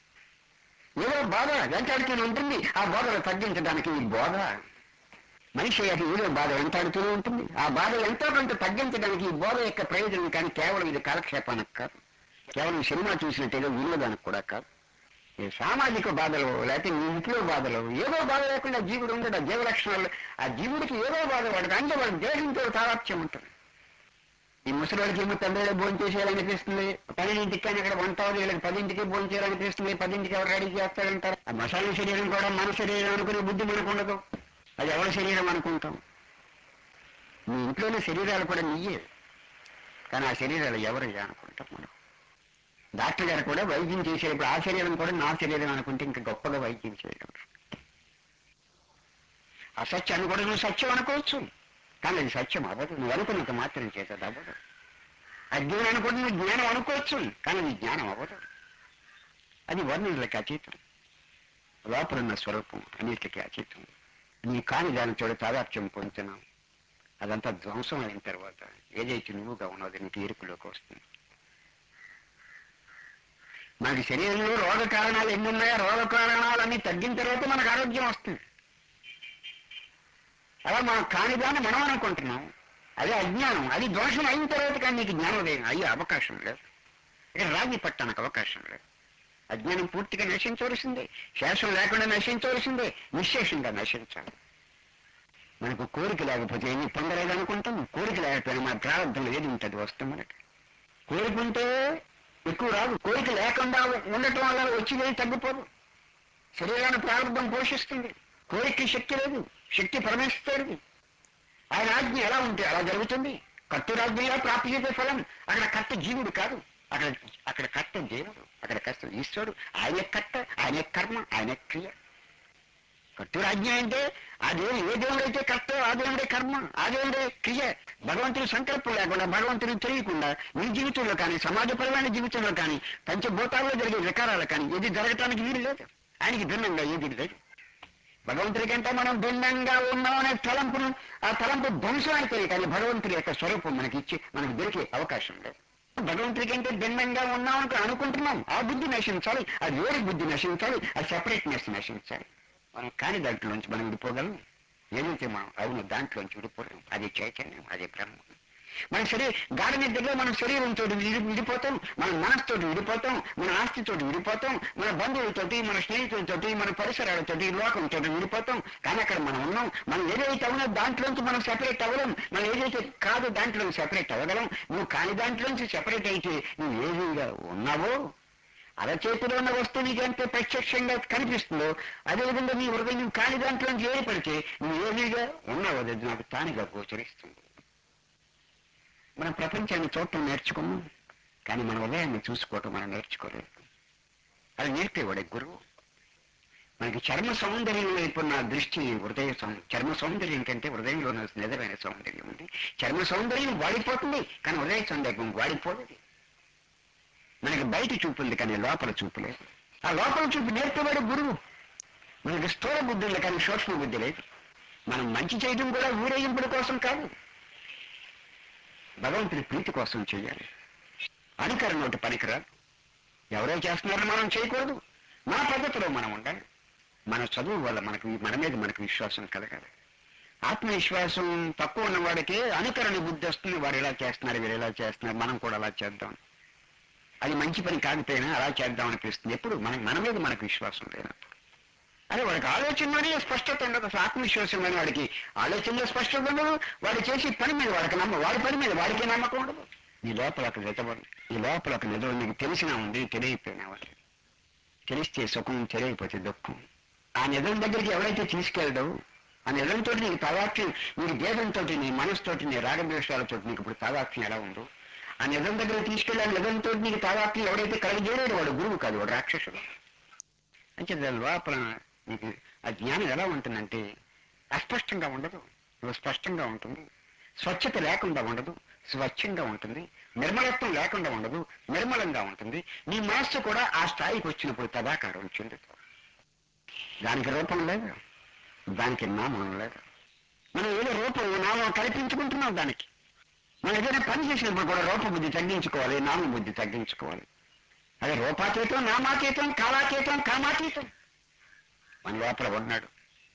ఏదో బాధ వెంటాడుతూనే ఉంటుంది. ఆ బాధలు తగ్గించడానికి ఈ బోధ. మనిషి అది ఏదో బాధ వెంటాడుతూనే ఉంటుంది. ఆ బాధ ఎంతో కొంత తగ్గించడానికి ఈ బోధ యొక్క ప్రయోజనం. కానీ కేవలం ఇది కాలక్షేపానికి కాదు, కేవలం సినిమా చూసినట్టేదో వినోదానికి కూడా కాదు. ఈ సామాజిక బాధలు, లేకపోతే నీ ఇంట్లో బాధలు, ఏదో బాధ లేకుండా జీవుడు ఉండడు. ఆ జీవ లక్షణాలు, ఆ జీవుడికి ఏదో బాధ వాడికి, అంటే వాడి దేశంతో తాదాత్యం ఉంటుంది. ఈ ముసలివాడికి ఏమో తండ్రిలో భోజనం చేసేయాలనిపిస్తుంది, 12ంటికి కానీ అక్కడ వంట వీళ్ళకి 10ంటికి భోజనం చేయాలనిపిస్తుంది, 10ంటికి ఎవరు రెడీ చేస్తారంటారు. ఆ మసాలా శరీరం కూడా మన శరీరం అనుకునే బుద్ధి మనకు ఉండదు. అది ఎవరి శరీరం అనుకుంటాం. మీ ఇంట్లోనే శరీరాలు కూడా నీయే, కానీ ఆ శరీరాలు ఎవరు అనుకుంటాం మనం. డాక్టర్ గారు కూడా వైద్యం చేసేటప్పుడు ఆ శరీరం కూడా నా శరీరం అనుకుంటే ఇంకా గొప్పగా వైద్యం చేయడం. అసత్యాన్ని కూడా నువ్వు సత్యం అనుకోవచ్చు, కానీ అది సత్యం అవ్వదు. నువ్వు అనుకున్నంత మాత్రం చేసేది అవ్వదు. అజ్ఞానాన్ని కూడా నువ్వు జ్ఞానం అనుకోవచ్చు, కానీ నీ జ్ఞానం అవ్వదు. అది వర్ణనలకు అతీతం, లోపలున్న స్వరూపం అన్నిటికీ అతీతం. నీ కాని దాని చోట తాదాత్యం పొందుతున్నావు. అదంతా ధ్వంసం అయిన తర్వాత ఏదైతే నువ్వుగా ఉన్నది నీకు ఎరుకులోకి వస్తుంది. మనకి శరీరంలో రోగ కారణాలు ఎన్ని ఉన్నాయో రోగ కారణాలన్నీ తగ్గిన తర్వాత మనకు ఆరోగ్యం వస్తుంది. అలా మనం కానిదాన్ని మనం అనుకుంటున్నాం, అదే అజ్ఞానం. అది దోషం అయిన తర్వాత కానీ నీకు జ్ఞానోదయం అయ్యే అవకాశం లేదు. ఇక్కడ రాగి పట్టడానికి అవకాశం లేదు. అజ్ఞానం పూర్తిగా నశించవలసిందే, శేషం లేకుండా నశించవలసిందే, నిశ్శేషంగా నశించాలి. మనకు కోరిక లేకపోతే ఏమీ పొందలేదు అనుకుంటాం. కోరిక లేకపోయినా మన ప్రారంభంలో ఏది ఉంటుంది వస్తుంది మనకి. కోరికుంటే ఎక్కువ రాదు, కోరిక లేకుండా ఉండటం వల్ల వచ్చేది తగ్గిపోదు. శరీరాన్ని ప్రారంభం పోషిస్తుంది. కోరికకి శక్తి లేదు, శక్తి పరమేశ్వరుడిది. ఆయన ఆజ్ఞ ఎలా ఉంటే అలా జరుగుతుంది. కర్త రాజ్యంలో ప్రాప్తించే ఫలం. అక్కడ కర్త జీవుడు కాదు, అక్కడ అక్కడ కర్త దేవుడు, అక్కడ కర్త ఈశ్వరుడు. ఆయన కర్త, ఆయన కర్మ, ఆయన క్రియ. కర్తరాజ్ఞ అంటే ఆ దేవుడు, ఏ దేవుడు అయితే కర్త ఆ దేవుడే కర్మ, ఆ దేవుడే క్రియ. భగవంతుని సంకల్పం లేకుండా, భగవంతుని తెలియకుండా మీ జీవితంలో కానీ, సమాజపరమైన జీవితంలో కానీ, పంచభూతాల్లో జరిగే వికారాలు కానీ ఏది జరగటానికి వీలు లేదు. ఆయనకి భిన్నంగా ఏది లేదు. భగవంతుడికంటే మనం భిన్నంగా ఉన్నామనే తలంపును, ఆ తలంపు ధ్వంసానికి కానీ భగవంతుడి యొక్క స్వరూపం మనకి ఇచ్చి మనకు దొరికే అవకాశం లేదు. భగవంతుడి కంటే భిన్నంగా ఉన్నామని అనుకుంటున్నాం. ఆ బుద్ధి నశించాలి, ఆ వేరే బుద్ధి నశించాలి, ఆ సెపరేట్నెస్ నశించాలి. మనం కాని దాంట్లోంచి మనం విడిపోగలం. ఏదైతే మనం అవును దాంట్లోంచి విడిపోలేం. అది చైతన్యం, అది బ్రహ్మ. మన గాఢ నిద్రలో మన శరీరంతో విడిపోతాం, మన మనసుతోటి విడిపోతాం, మన ఆస్తితోటి విడిపోతాం, మన బంధువులతోటి, మన స్నేహితులతోటి, మన పరిసరాలతోటి, లోకంతో విడిపోతాం. కానీ అక్కడ మనం ఉన్నాం. మనం ఏదైతే అవునో దాంట్లోంచి మనం సెపరేట్ అవ్వలేం. మనం ఏదైతే కాదు దాంట్లో సెపరేట్ అవ్వగలం. నువ్వు కాని దాంట్లోంచి సెపరేట్ అయితే నువ్వు ఏదిగా ఉన్నావో అరచేతిలో ఉన్న వస్తువు నీకు ఎంత ప్రత్యక్షంగా కనిపిస్తుందో అదేవిధంగా నీ హృదయం నువ్వు కాని దాంట్లోంచి ఏర్పడితే నువ్వు ఏదిగా ఉన్నావో అది నాకు తానుగా గోచరిస్తుంది. మనం ప్రపంచాన్ని చూడటం నేర్చుకున్నాం, కానీ మన హృదయాన్ని చూసుకోవటం మనం నేర్చుకోలేదు. అది నేర్పేవాడే గురువు. మనకి చర్మ సౌందర్యం వైపు ఉన్న దృష్టి హృదయ చర్మ సౌందర్యం కంటే హృదయంలో నిజమైన సౌందర్యం ఉంది. చర్మ సౌందర్యం వాడిపోతుంది, కానీ హృదయ సౌందర్యం వాడిపోలేదు. మనకి బయట చూపు ఉంది, కానీ లోపల చూపు లేదు. ఆ లోపల చూపు నేర్పేవాడు గురువు. మనకి స్థూల బుద్ధి ఉంది, కానీ సూక్ష్మ బుద్ధి లేదు. మనం మంచి చేయడం కూడా ఊరేగింపుల కోసం కాదు, భగవంతుని ప్రీతి కోసం చేయాలి. అనుకరణ ఒకటి పనికిరాదు. ఎవరో చేస్తున్నారో మనం చేయకూడదు. మన పద్ధతిలో మనం ఉండాలి. మన చదువు వల్ల మన మీద మనకు విశ్వాసం కలగాలి. ఆత్మవిశ్వాసం తక్కువ ఉన్న వాడికి అనుకరణ బుద్ధి వస్తుంది. వారు ఎలా చేస్తున్నారు, వీరు ఎలా చేస్తున్నారు, మనం కూడా అలా చేద్దాం. అది మంచి పని కాకపోయినా అలా చేద్దాం అనిపిస్తుంది. ఎప్పుడు మన మీద మనకు విశ్వాసం లేనప్పుడు. అదే వాడికి ఆలోచనలోనే స్పష్టత ఉండదు. అసలు ఆత్మవిశ్వాసం లేని వాడికి ఆలోచనలో స్పష్టత ఉండదు. వాడు చేసే పని మీద వాడికి వాడి పని మీద వాడికి నమ్మకం ఉండదు. ఈ లోపల ఒక నిజం, ఈ లోపల ఒక నిజం నీకు తెలిసినా ఉంది, తెలియకపోయినా ఉంది. తెలిస్తే సుఖం, తెలియకపోతే దుఃఖం. ఆ నిజం దగ్గరికి ఎవరైతే తీసుకెళ్ళడో ఆ నిజంతో నీకు తాదాత్మ్యం, నీ దేహంతో, నీ మనసుతోటి, నీ రాగద్వేషాలతో నీకు ఇప్పుడు తాదాత్మ్యం ఎలా ఉందో ఆ నిజం దగ్గర తీసుకెళ్ళి ఆ నిజంతో నీకు తాదాత్మ్యం ఎవడైతే కలగజేయలేడు వాడు గురువు కాదు, వాడు రాక్షసుడు. అంటే దాని లోపల నీకు ఆ జ్ఞానం ఎలా ఉంటుందంటే అస్పష్టంగా ఉండదు, స్పష్టంగా ఉంటుంది. స్వచ్ఛత లేకుండా ఉండదు, స్వచ్ఛంగా ఉంటుంది. నిర్మలత్వం లేకుండా ఉండదు, నిర్మలంగా ఉంటుంది. నీ మనస్సు కూడా ఆ స్థాయికి వచ్చినప్పుడు తదాకారం చెందుతుంది. దానికి రూపం లేదు, దానికి నామం లేదు. మనం ఏదో రూపం నామం కల్పించుకుంటున్నాం దానికి. మనం ఏదైనా పని చేసినప్పుడు కూడా రూపబుద్ధి తగ్గించుకోవాలి, నామబుద్ధి తగ్గించుకోవాలి. అదే రూపాతీతం, నామాతీతం, కాలాతీతం, కామాతీతం. మన లోపల ఉన్నాడు.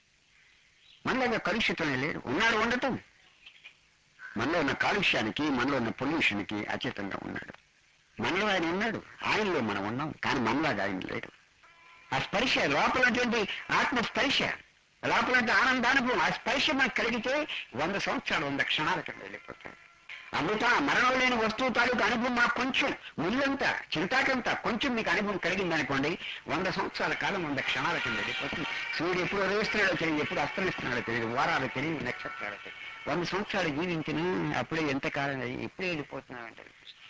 మనలో కలుషితమే లేడు, ఉన్నాడు, ఉండటం. మనలో ఉన్న కాలుష్యానికి, మనలో ఉన్న పొల్యూషన్కి అతీతంగా ఉన్నాడు. మనలో ఆయన ఉన్నాడు, ఆయనలో మనం ఉన్నాం, కానీ మనలాగా ఆయన లేడు. ఆ స్పర్శ లోపలటువంటి ఆత్మ స్పర్శ, లోపలంటే ఆనందానుభవం, ఆ స్పర్శ మనకు కలిగితే 100 సంవత్సరాలు 100 క్షణాల కింద వెళ్ళిపోతాయి. అమృత మరణం లేని వస్తువు తాలూకు అనుభవం మాకు కొంచెం ముళ్ళంతా చింతాకంతా కొంచెం మీకు అనుభవం కలిగిందనుకోండి, 100 సంవత్సరాల కాలం 100 క్షణాల కింద వెళ్ళిపోతుంది. సూర్యుడు ఎప్పుడు ఉదయిస్తున్నాడో తెలియదు, ఎప్పుడు అస్తమిస్తున్నాడో తెలియదు, వారాలు తెలియదు, నక్షత్రాలు తెలియదు. 100 సంవత్సరాలు జీవించిన అప్పుడే ఎంతకాలం అయ్యి ఇప్పుడే వెళ్ళిపోతున్నాడంటే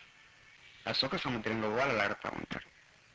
ఆ సుఖ సముద్రంలో ఓలలాడుతూ ఉంటాడు.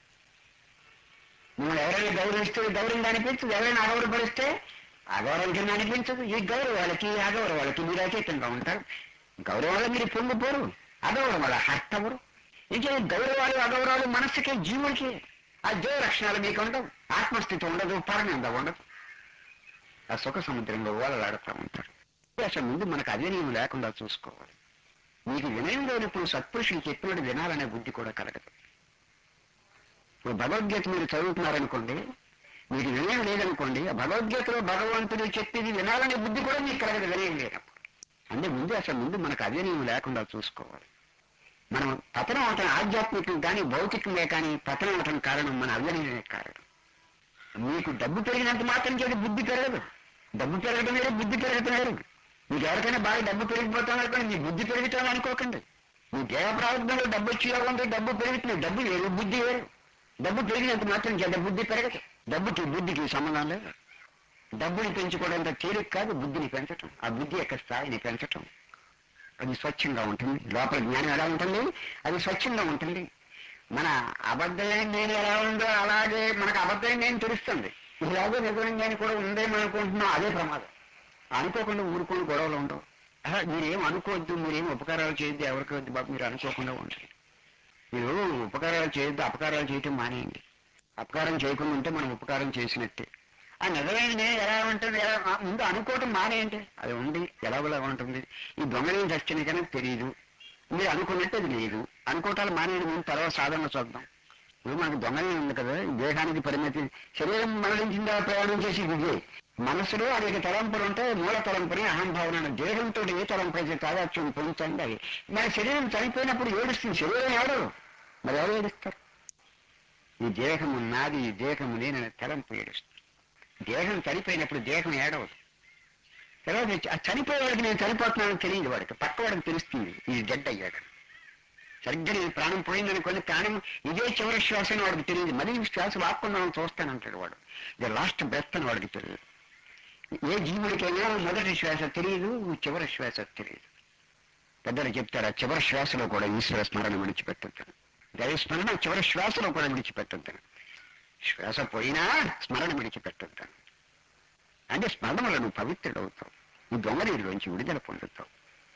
మిమ్మల్ని ఎవరైనా గౌరవిస్తే గౌరవంగా అనిపించదు, ఎవరైనా అగౌరవపరిస్తే అగౌరవం కింద అనిపించదు. ఈ గౌరవాలకి అగౌరవాలకి మీరు అతీతంగా ఉంటారు. గౌరవం వల్ల మీరు పొంగిపోరు, అగౌరవం వల్ల హస్తవరు. ఇంకే గౌరవాలు అగౌరవాలు మనస్సుకి, జీవుడికి ఆ దేవ లక్షణాలు మీకు ఉండవు. ఆత్మస్థితి ఉండదు, పరనంద ఉండదు. ఆ సుఖ సముద్రంలో ఓలలాడుతూ ఉంటారు. అసలు ముందు మనకు అవినయం లేకుండా చూసుకోవాలి. మీకు వినయం లేనప్పుడు సత్పురుషులు చెప్పినట్టు వినాలనే బుద్ధి కూడా కలగదు. ఇప్పుడు భగవద్గీత మీరు చదువుతున్నారనుకోండి, మీకు వినయం లేదనుకోండి, ఆ భగవద్గీతలో భగవంతుడు చెప్పేది వినాలనే బుద్ధి కూడా మీకు కలగదు, వినయం లేనప్పుడు. అంటే ముందు మనకు అవినయం లేకుండా చూసుకోవాలి. మనం పతనం అవటం ఆధ్యాత్మికం కానీ భౌతికంగా కానీ పతనం అవటం కారణం మన అవినయమే కారణం. మీకు డబ్బు పెరిగినంత మాత్రం చేత బుద్ధి పెరగదు. డబ్బు పెరగడం వేరు, బుద్ధి పెరగటం వేరు. మీకు ఎవరికైనా బాగా డబ్బు పెరిగిపోతాం అనుకోండి, మీ బుద్ధి పెరుగుతాం అనుకోకండి. మీ దేహ ప్రారంభంలో డబ్బు వచ్చేలా ఉంటే డబ్బు పెరుగుతుంది, డబ్బు వేరు, బుద్ధి వేరు. డబ్బు పెరిగినంత మాత్రం చేత బుద్ధి పెరగదు. డబ్బుకి బుద్ధికి సంబంధం లేదు. డబ్బుని పెంచుకోవడంత తేలిక కాదు బుద్ధిని పెంచటం, ఆ బుద్ధి యొక్క స్థాయిని పెంచటం. అది స్వచ్ఛంగా ఉంటుంది. లోపల జ్ఞానం ఎలా ఉంటుంది? అది స్వచ్ఛంగా ఉంటుంది. మన అబద్ధమైన నేను ఎలా ఉందో అలాగే మనకు అబద్ధమైన నేను తెలుస్తుంది. ఇలాగే నిజమైన నేను కూడా ఉందేమో అనుకుంటున్నాం, అదే ప్రమాదం. అనుకోకుండా ఊరుకొని గొడవలు ఉండవు. మీరేం అనుకోవద్దు, మీరేం ఉపకారాలు చేయొద్దు, ఎవరికి వద్దు బాబు, మీరు అనుకోకుండా ఉంటాయి. మీరు ఉపకారాలు చేయొద్దు, అపకారాలు చేయటం మానేయండి. అపకారం చేయకుండా ఉంటే మనం ఉపకారం చేసినట్టే. ఆ నిజమైన నేను ఎలా ఉంటుంది, ముందు అనుకోవటం మానేయండి. అది ఉంది, ఎలాగోలా ఉంటుంది. ఈ దొంగలేని చచ్చిన కానీ తెలియదు, మీరు అనుకున్నట్టు అది లేదు. అనుకోవటాలు మానేయండి, ముందు తర్వాత సాధన చూద్దాం. ఇప్పుడు మనకు దొంగలే ఉంది కదా, దేహానికి పరిమితి. శరీరం మరణించిందా ప్రయాణం చేసి ఇదే. మనసులో అనేక తలంపులు ఉంటాయి. మూల తలంపుని అహంభావన. దేహంతో ఏ తలంపు అయితే తాదాత్యం పొందుతుంది అది. మన శరీరం చనిపోయినప్పుడు ఏడుస్తుంది. శరీరం ఎవరు మరి, ఎవరు ఏడుస్తారు? ఈ దేహము నాది, ఈ దేహము నేనని తలంపు ఏడుస్తుంది. దేహం చనిపోయినప్పుడు దేహం ఏడవదు. తర్వాత చనిపోయేవాడికి నేను చనిపోతున్నానని తెలియదు, వాడికి పక్క వాడికి తెలుస్తుంది ఈ డెడ్ అయ్యాడు. సరిగ్గా నేను ప్రాణం పోయిందనుకోని ప్రాణం ఇదే చివరి శ్వాస అని వాడికి తెలియదు. మళ్ళీ శ్వాస వాక్కుండా చూస్తానంటాడు వాడు. ఇది లాస్ట్ బ్రెత్ అని వాడికి తెలియదు. ఏ జీవుడికైనా మొదటి శ్వాస తెలియదు, చివరి శ్వాస తెలియదు. పెద్దలు చెప్తారు, ఆ చివరి శ్వాసలో కూడా ఈశ్వర స్మరణ విడిచిపెట్టద్దు. దైవ స్మరణ చివరి శ్వాసలో కూడా విడిచిపెట్టద్దు. శ్వాస పోయినా స్మరణ విడిచిపెట్టద్దు. అంటే స్మరణ వల్ల నువ్వు పవిత్రుడవుతావు. ఈ దొంగనీళ్ళలోంచి విడుదల పొందుతావు.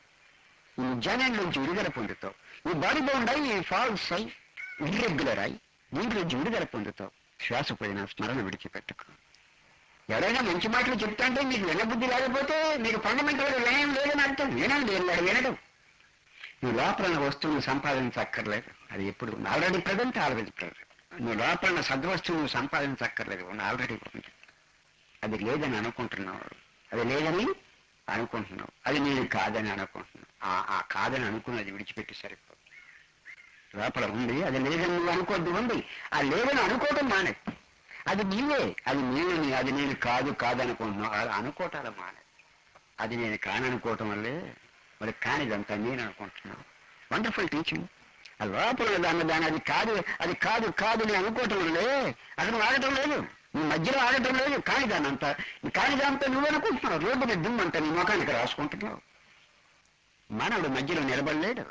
ఈ నిజానంలోంచి విడుదల పొందుతావు. ఈ బాడీ బౌండ్ అయి, ఈ ఫాల్స్ అయి, ఇర్రెగ్యులర్ అయి దీంట్లోంచి విడుదల పొందుతావు. శ్వాస పోయినా స్మరణ విడిచిపెట్టుకో. ఎవరైనా మంచి మాటలు చెప్తా అంటే మీకు వినబుద్ధి లేకపోతే మీకు ఫండమెంటల్ వినయం లేదని అర్థం. వినండి, వినడం. నువ్వు లోపల వస్తువును సంపాదించక్కర్లేదు. అది ఎప్పుడు ఆల్రెడీ ప్రజెంట్, ఆల్రెడీ ప్రజెంట్. నువ్వు లోపల సద్వస్తువును సంపాదించక్కర్లేదు, ఆల్రెడీ ఉంది. అది లేదని అనుకుంటున్నావు, అది లేదని అనుకుంటున్నావు, అది నేను కాదని అనుకుంటున్నావు. ఆ కాదని అనుకున్నది విడిచిపెట్టి సరిపో. లోపల ఉంది, అది లేదని నువ్వు అనుకోద్దు, ఉంది. ఆ లేదని అనుకోవటం మానే. అది నీవే, అది నేను, అది నేను కాదు కాదనుకుంటున్నావు. అది అనుకోవటాల మానే. అది నేను కాననుకోవటం వల్లే మరి కానిదంతా నేను అనుకుంటున్నాను. Wonderful teaching. ఆ లోపల దాన్ని అది కాదు, అది కాదు కాదు నేను అనుకోవటం వల్లే అక్కడ ఆగటం లేదు, నీ మధ్యలో ఆగటం లేదు. కానిదానంతా కానిదాంతా నువ్వు అనుకుంటున్నావు. రోడ్డు మీద దుమ్మంతా నీ ముఖానికి రాసుకుంటున్నావు. మానవుడు మధ్యలో నిలబడలేడు.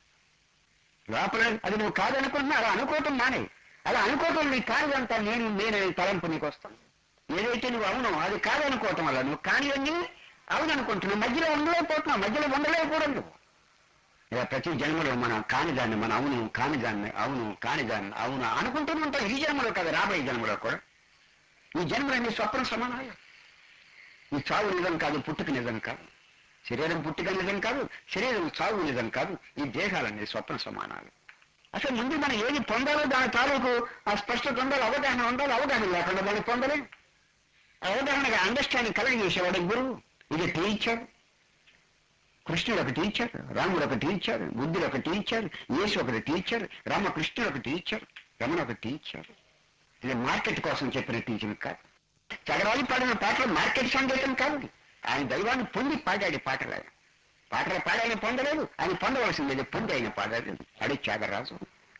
లోపల అది నువ్వు కాదనుకుంటున్నా, అలా అనుకోవటం మానే. అలా అనుకోవటం నీ కానిదంతా నేనే తలంపు నీకు వస్తాను. ఏదైతే నువ్వు అవును అది కాదనుకోవటం వల్ల నువ్వు కానివన్నీ అవుననుకుంటున్నావు. మధ్యలో ఉండలేకపోతున్నావు, మధ్యలో ఉండలేకూడదు. ఇలా ప్రతి జన్మలో మనం కానిదాన్ని మనం అవును, కానిదాన్ని అవును, కానిదాన్ని అవును అనుకుంటూనే ఉంటాం. ఈ జన్మలో కాదు, రాబోయే జన్మలో కూడా. ఈ జన్మలన్నీ స్వప్న సమానాలు. ఈ చావు నిజం కాదు, పుట్టుక నిజం కాదు. శరీరం పుట్టుక నిజం కాదు, శరీరం చావు నిజం కాదు. ఈ దేహాలన్నీ స్వప్న సమానాలు. అసలు ముందు మనం ఏది పొందాలో దాని తాలూకు ఆ స్పష్టత ఉండాలి, అవగాహన ఉండాలి. అవగాహన లేకుండా దాన్ని పొందలేం. అవగాహనగా అండర్స్టాండింగ్ కలిగజేసేవాడు గురువు. ఇది టీచర్. కృష్ణుడు ఒక టీచర్, రాముడు ఒక టీచర్, బుద్ధుడు ఒక టీచర్, యేసు ఒక టీచర్, రామకృష్ణుడు ఒక టీచర్, రమణ ఒక టీచర్. ఇది మార్కెట్ కోసం చెప్పిన టీచింగ్ కాదు. చగరాలు పాడిన పాటలు మార్కెట్ సంగీతం కాదు. ఆయన దైవాన్ని పొంది పాడాడు పాటలు. ఆయన పాటలు పాడాయన పొందలేదు, ఆయన పొందవలసింది పొంది ఆయన పాడలేదు. అడే త్యాగరాజు.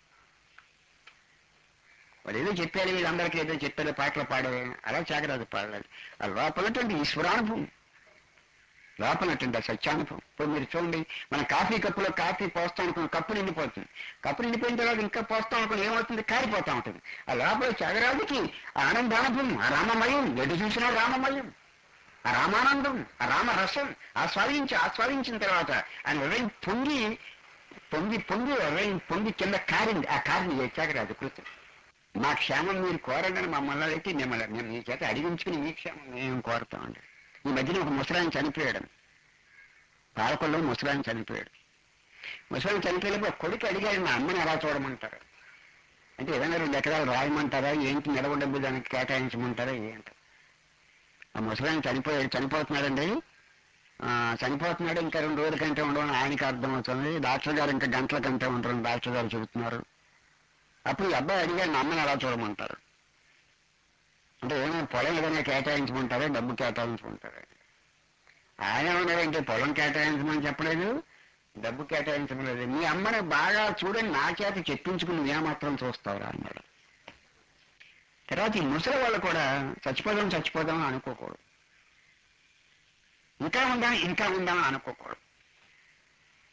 వాళ్ళు ఏదో చెప్పారు, వీళ్ళందరికీ ఏదో చెప్పారు, పాటలు పాడారు. అలా త్యాగరాజు పాడలేదు. ఆ లోపలటువంటి ఈశ్వరానుభవం, లోపలటువంటి ఆ సత్యానుభవం. ఇప్పుడు మీరు చూడండి, మన కాఫీ కప్పులో కాఫీ పోస్తాం అనుకున్న కప్పు నిండిపోతుంది. కప్పు నిండిపోయిన తర్వాత ఇంకా పోస్తాం అనుకుని ఏమవుతుంది? కారిపోతా ఉంటుంది. ఆ లోపల త్యాగరాజుకి ఆ ఆనందానుభవం, ఆ రామమయం, ఎటు చూసినా రామమయం, ఆ రామానందం, ఆ రామరసం ఆస్వాదించిన తర్వాత ఆయన హృదయం పొంగి పొంగి పొంగి హృదయం పొంగి కింద కారింది. ఆ కారిని త్యాగరాజు కృతి. మా క్షేమం మీరు కోరండి మమ్మల్ని అయితే మేము మీ చేత అడిగించుకుని మీ క్షేమం మేము కోరుతామండి. ఈ మధ్యన ఒక ముసలాయన చనిపోయాడు. పాలకొల్లో ముసలాయన చనిపోయాడు. ముసలాయన చనిపోయినప్పుడు కొడుకు అడిగాడు, మా అమ్మని ఎలా చూడమంటారు అంటే, ఏదైనా 2 ఎకరాలు రాయమంటారా ఏంటి, నిలవ డబ్బు దానికి కేటాయించమంటారా ఏంటి. ఆ ముసలాయన చనిపోతున్నాడండి. చనిపోతున్నాడు, ఇంకా 2 రోజుల కంటే ఉండవని ఆయనకి అర్థమవుతుంది. డాక్టర్ గారు ఇంకా గంటల కంటే ఉండరని డాక్టర్ గారు చెబుతున్నారు. అప్పుడు ఈ అబ్బాయి అడిగాడు, మా అమ్మని ఎలా చూడమంటారు అంటే, ఏమైనా పొలం ఏదైనా కేటాయించమంటారా, డబ్బు కేటాయించమంటారా. ఆయన ఉన్నాడంటే పొలం కేటాయించమని చెప్పలేదు, డబ్బు కేటాయించలేదు. మీ అమ్మని బాగా చూడని నా చేత చెప్పించుకుని నువ్వేమాత్రం చూస్తావురా అన్నాడు. తర్వాత ఈ ముసలి వాళ్ళు కూడా చచ్చిపోదాం అనుకోకూడదు. ఇంకా ఉందాం అనుకోకూడదు.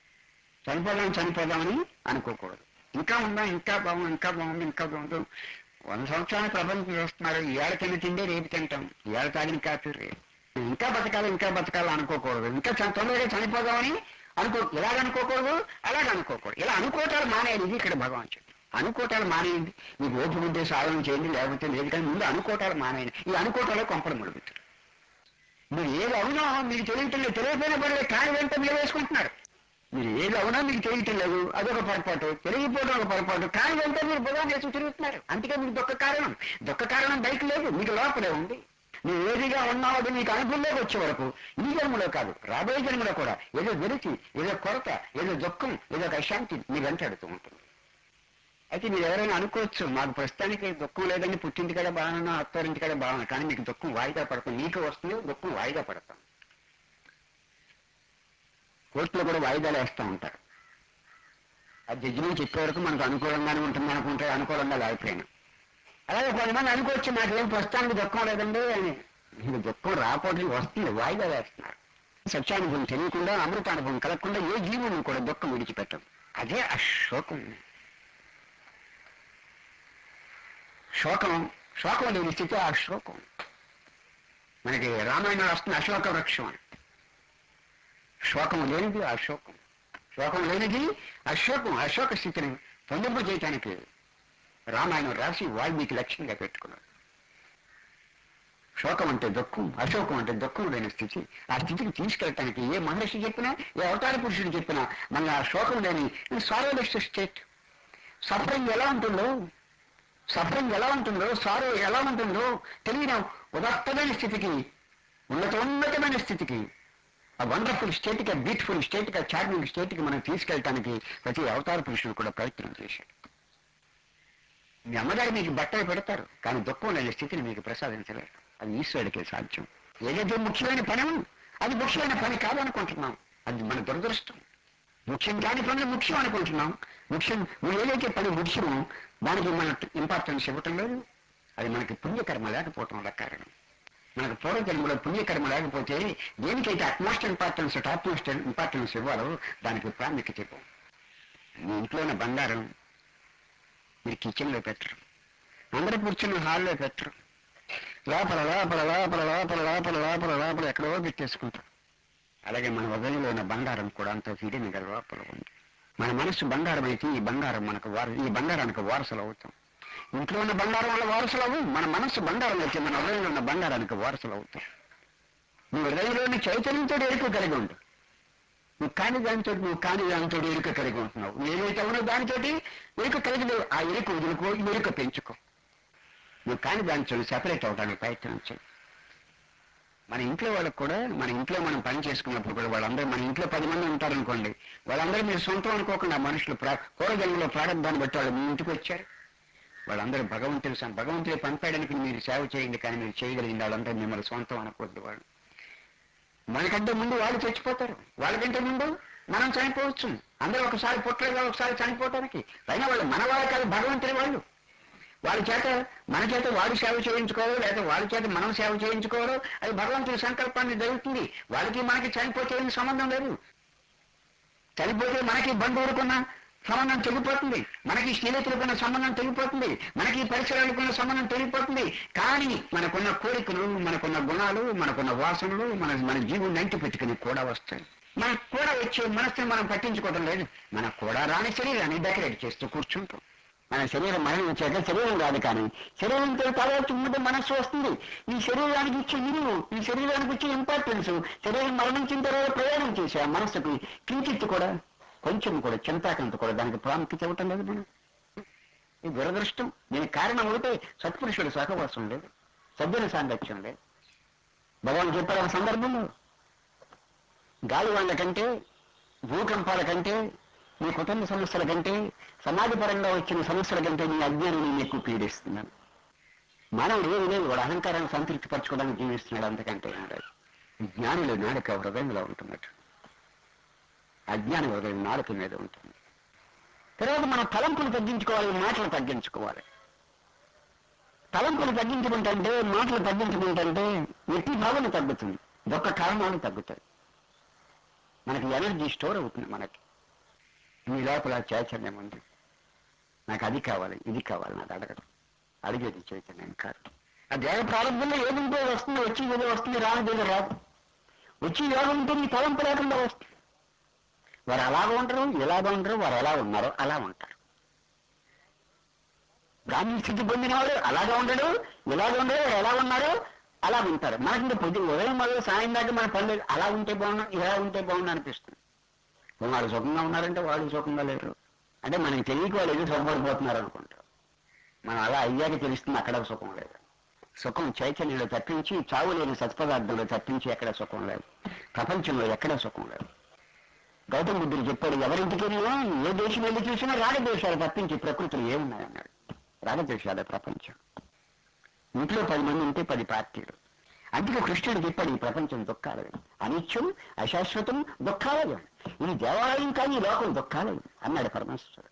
చనిపోదామని అనుకోకూడదు. ఇంకా ఉందా, ఇంకా బాగుంది, ఇంకా బాగుంది, ఇంకా బాగుంది. 100 సంవత్సరాలు ప్రపంచం చూస్తున్నారు. ఇవాళ తిని తిండే రేపు తింటాం, ఇవాళ తాగిన కాఫీ రేపు. ఇంకా బతకాలి, ఇంకా బతకాలి అనుకోకూడదు. ఇంకా తొందరగా చనిపోదామని ఇలాగ అనుకోకూడదు, అలాగ అనుకోకూడదు. ఇలా అనుకోవటాలు మానేది. ఇది ఇక్కడ భగవాన్ చెప్పి అనుకోవటాలు మానేయండి. మీకు ఓపిక ఉంటే సాధన చేయండి, లేకపోతే లేదు. కానీ ముందు అనుకోవటాలు మానేయండి. ఈ అనుకోవటాలే కొంపలు ముడుగుతారు. మీరు ఏది అవునో మీకు తెలియపోయినా పడలేదు, కానీ వెంట మీరు వేసుకుంటున్నారు. మీరు ఏది అవునా మీకు తెలియటం లేదు, అదొక పొరపాటు. తెలియకపోవడం ఒక పొరపాటు, కానీ వెంట మీరు భగవాన్ చేసి తిరుగుతున్నారు. అందుకే మీకు దుఃఖ కారణం బయట లేదు, మీకు లోపలే ఉంది. నువ్వు ఏదిగా ఉన్నావు అది నీకు అనుభవంలోకి వచ్చే వరకు ఈ జన్మలో కాదు, రాబోయే జన్మలో కూడా ఏదో వెలికి, ఏదో కొరత, ఏదో దుఃఖం, ఏదో ఒక అశాంతి మీ వెంటాడుతూ ఉంటుంది. అయితే మీరు ఎవరైనా అనుకోవచ్చు, మాకు ప్రస్తుతానికి దుఃఖం లేదని, పుట్టింటి కూడా బాగున్నా, అత్తారింటి కూడా బాగున్నా, కానీ మీకు దుఃఖం వాయిదా పడుతుంది. నీకు వస్తుంది దుఃఖం వాయిదా పడతాం. కోర్టులో కూడా వాయిదాలు వేస్తూ ఉంటారు. ఆ జడ్జిమెంట్ చెప్పే వరకు మనకు అనుకూలంగానే ఉంటుంది అనుకుంటే, అనుకూలంగా లేకపోయినా. అలాగే కొంతమంది అనుకోవచ్చు, నాకేం ప్రస్తుతానికి దుఃఖం లేదండి అని. మీకు దుఃఖం రాకపోతే వస్తుంది, వాయిదా వేస్తున్నారు. సత్యానుభవం తెలియకుండా, అమృతానుభవం కలగకుండా ఏ జీవుని కూడా దుఃఖం విడిచిపెట్టదు. అదే ఆ శోకం. శోకం లేని స్థితి ఆ శోకం. మనకి రామాయణం వస్తుంది అశోక వృక్షం అని. శోకం లేనిది అశోకం. శోకం లేనిది అశోక స్థితిని పొందింపజేయటానికి రామాయణం రాసి వాల్మీకి లక్ష్యంగా పెట్టుకున్నాడు. శోకం అంటే దుఃఖం, అశోకం అంటే దుఃఖం లేని స్థితి. ఆ స్థితికి తీసుకెళ్ళటానికి ఏ మహర్షి చెప్పినా, ఏ అవతార పురుషుడు చెప్పినా మన ఆ శోకం లేని సారోలెస్ స్టేట్. సఫరింగ్ ఎలా ఉంటుందో, సారో ఎలా ఉంటుందో తెలియని ఉదాత్తమైన స్థితికి, ఉన్నతమైన స్థితికి, ఆ వండర్ఫుల్ స్టేట్కి, ఆ బ్యూటిఫుల్ స్టేట్కి, ఆ చార్మింగ్ స్టేట్కి మనం తీసుకెళ్ళటానికి ప్రతి అవతార పురుషుడు కూడా ప్రయత్నం చేశాడు. మీ అమ్మగారు మీకు బట్టలు పెడతారు, కానీ దుఃఖం లేని స్థితిని మీకు ప్రసాదించలేరు. అది ఈశ్వరుడికే సాధ్యం. ఏదైతే ముఖ్యమైన పని అది ముఖ్యమైన పని కాదనుకుంటున్నాం, అది మన దురదృష్టం. ముఖ్యం కాని పనులు ముఖ్యం అనుకుంటున్నాం. నువ్వు ఏదైతే పని ముఖ్యమో దానికి మన ఇంపార్టెన్స్ ఇవ్వటం లేదు. అది మనకి పుణ్యకర్మ లేకపోవటం వల్ల కారణం. మనకు పూర్వజన్మలో పుణ్యకర్మ లేకపోతే దేనికైతే టాప్ మోస్ట్ ఇంపార్టెన్స్ ఇవ్వాలో దానికి ప్రాముఖ్యత ఇవ్వం. మీ ఇంట్లో ఉన్న బంగారం మీరు కిచెన్లో పెట్టరు, అందరూ కూర్చున్న హాల్లో పెట్టరు, లోపల లోపల లోపల లోపల లోపల లోపల లోపల ఎక్కడో పెట్టేసుకుంటారు. అలాగే మన హృదయంలో ఉన్న బంగారం కూడా అంత ఫీలింగ్ లోపల ఉంది. మన మనస్సు బంగారం అయితే ఈ బంగారానికి వారసులు అవుతాం. ఇంట్లో ఉన్న బంగారం వల్ల వారసులు అవ్వు. మన మనస్సు బంగారం అయితే మన హృదయంలో ఉన్న బంగారానికి వారసులు అవుతాం. నువ్వు హృదయంలోని చైతన్యంతో ఎరుక కలిగి ఉండు. నువ్వు కాని దానితో ఎరుక కలిగి ఉంటున్నావు. నువ్వు ఏదైతే ఉన్నో దానితో ఎరుక కలిగి ఆ ఎరుక వదులుకో, ఎరుక పెంచుకో. నువ్వు కాని దానితో సెపరేట్ అవడానికి ప్రయత్నం చేయి. మన ఇంట్లో వాళ్ళకు కూడా, మన ఇంట్లో మనం పని చేసుకున్నప్పుడు కూడా వాళ్ళందరూ, మన ఇంట్లో 10 మంది ఉంటారనుకోండి, వాళ్ళందరూ మీరు సొంతం అనుకోకుండా మనుషులు పూర్వజన్మలో ప్రారంభాన్ని బట్టి వాళ్ళు మీ ఇంటికి వచ్చారు. వాళ్ళందరూ భగవంతుడే పంపేయడానికి మీరు సేవ చేయండి, కానీ మీరు చేయగలిగింది వాళ్ళందరూ మిమ్మల్ని సొంతం అనుకోవద్దు. వాళ్ళు మనకంటే ముందు వాళ్ళు చచ్చిపోతారు, వాళ్ళకంటే ముందు మనం చనిపోవచ్చు. అందరూ ఒకసారి పుట్టలేదా ఒకసారి చనిపోవటానికి. పైన వాళ్ళు మన వాళ్ళు కాదు, భగవంతుడి వాళ్ళు. మన చేత వాడు సేవ చేయించుకోవాలో, లేదా వాళ్ళ చేత మనం సేవ చేయించుకోవాలో అది భగవంతుడి సంకల్పాన్ని జరుగుతుంది. వాళ్ళకి మనకి చనిపోతే సంబంధం లేదు. చనిపోతే మనకి బంధువులకున్న సంబంధం తెగిపోతుంది, మనకి స్నేహితులకున్న సంబంధం తెగిపోతుంది, మనకి పరిసరాలకున్న సంబంధం తెగిపోతుంది. కానీ మనకున్న కోరికలు, మనకున్న గుణాలు, మనకున్న వాసనలు మన జీవుని అంటి పెట్టుకుని కూడా వస్తాయి. మనకు కూడా వచ్చే మనసుని మనం పట్టించుకోవడం లేదు. మనకు కూడా రాని శరీరాన్ని డెకరేట్ చేస్తూ కూర్చుంటాం. మన శరీరం మరణం వచ్చాక శరీరం కాదు, కానీ శరీరంతో తర్వాత ముందు మనస్సు వస్తుంది. ఈ శరీరానికి ఇచ్చే విలువ, ఈ శరీరానికి ఇచ్చే ఇంపార్టెన్స్, శరీరం మరణించిన తర్వాత ప్రయాణం చేసే ఆ మనస్సుకి కించిత్ కూడా, కొంచెం కూడా, చింతాకంత కూడా దానికి ప్రాముఖ్యత ఇవ్వటం లేదు మనం. ఈ దురదృష్టం. దీనికి కారణం ఒకటే, సత్పురుషుడు సహవాసం లేదు, సజ్జన సాంగత్యం లేదు. భగవాన్ చెప్పారు ఆ సందర్భంలో, గాలి వాళ్ళ కంటే, భూకంపాల కంటే, మీ కుటుంబ సమస్యల కంటే, సమాజపరంగా వచ్చిన సమస్యల కంటే మీ అజ్ఞానం నేను ఎక్కువ పీడిస్తున్నాను. మానవుడు ఏమి లేదు, వాడు అహంకారాన్ని సంతృప్తి పరచుకోవడానికి జీవిస్తున్నాడు, అంతకంటే లేదు. జ్ఞానులు నాలుక హృదయంలో ఉంటున్నట్టు, అజ్ఞానం హృదయం నాలుక మీద ఉంటుంది. తర్వాత మనం తలంపులు తగ్గించుకోవాలి, మాటలు తగ్గించుకోవాలి. తలంపులు తగ్గించుకుంటే, మాటలు తగ్గించుకుంటే వ్యక్తి భావన తగ్గుతుంది, దుఃఖ కారణాలు తగ్గుతాయి, మనకి ఎనర్జీ స్టోర్ అవుతుంది. మనకి నీ లోపల చైతన్యం ఉంది. నాకు అది కావాలి, ఇది కావాలి, నాకు అడగడం, అడిగేది చైతన్యం కాదు. ఆ దేవ ప్రారంభంలో ఏదుంటే వస్తుంది, వచ్చి ఏదో వస్తుంది, రానిదేదో రాదు. వచ్చి యోగం ఉంటే నీ తలంపు లేకుండా వస్తుంది. వారు అలాగ ఉంటారు, ఇలాగ ఉంటారు, వారు ఎలా ఉన్నారో అలా ఉంటారు. బ్రాహ్మణ స్థితి పొందినవాడు అలాగే ఉండడు, ఇలాగ ఉండడు, వారు ఎలా ఉన్నారో అలా ఉంటారు. మనకి పొద్దు ఉదయం మొదలు సాయం దాకా మన పనులు అలా ఉంటే బాగున్నా, ఇలా ఉంటే బాగున్నా అనిపిస్తుంది. వాడు సుఖంగా ఉన్నారంటే వాడు సుఖంగా లేరు. అంటే మనకి తెలియక వాళ్ళు ఏదో సుఖపడిపోతున్నారు అనుకుంటారు. మనం అలా అయ్యాక తెలుస్తుంది అక్కడ సుఖం లేదు. సుఖం చైతన్యంలో తప్పించి, చావు లేని సత్పదార్థంలో తప్పించి ఎక్కడ సుఖం లేదు. ప్రపంచంలో ఎక్కడ సుఖం లేదు. గౌతమ బుద్ధుడు చెప్పాడు, ఎవరింటికి వెళ్ళినా ఏ దేశం వెళ్ళి చూసినా రాగద్వేషాలు తప్పించి ప్రకృతిలో ఏమున్నాయన్నాడు. రాగద్వేషాలే ప్రపంచం. ఇంట్లో 10 మంది ఉంటే 10 పార్టీలు. అందుకే కృష్ణుడు చెప్పాడు, ఈ ప్రపంచం దుఃఖాలయం, అనిత్యం, అశాశ్వతం, దుఃఖాలయం. ఇది దేవాలయం కాదు, ఈ లోకం దుఃఖాలయం అన్నాడు పరమేశ్వరుడు.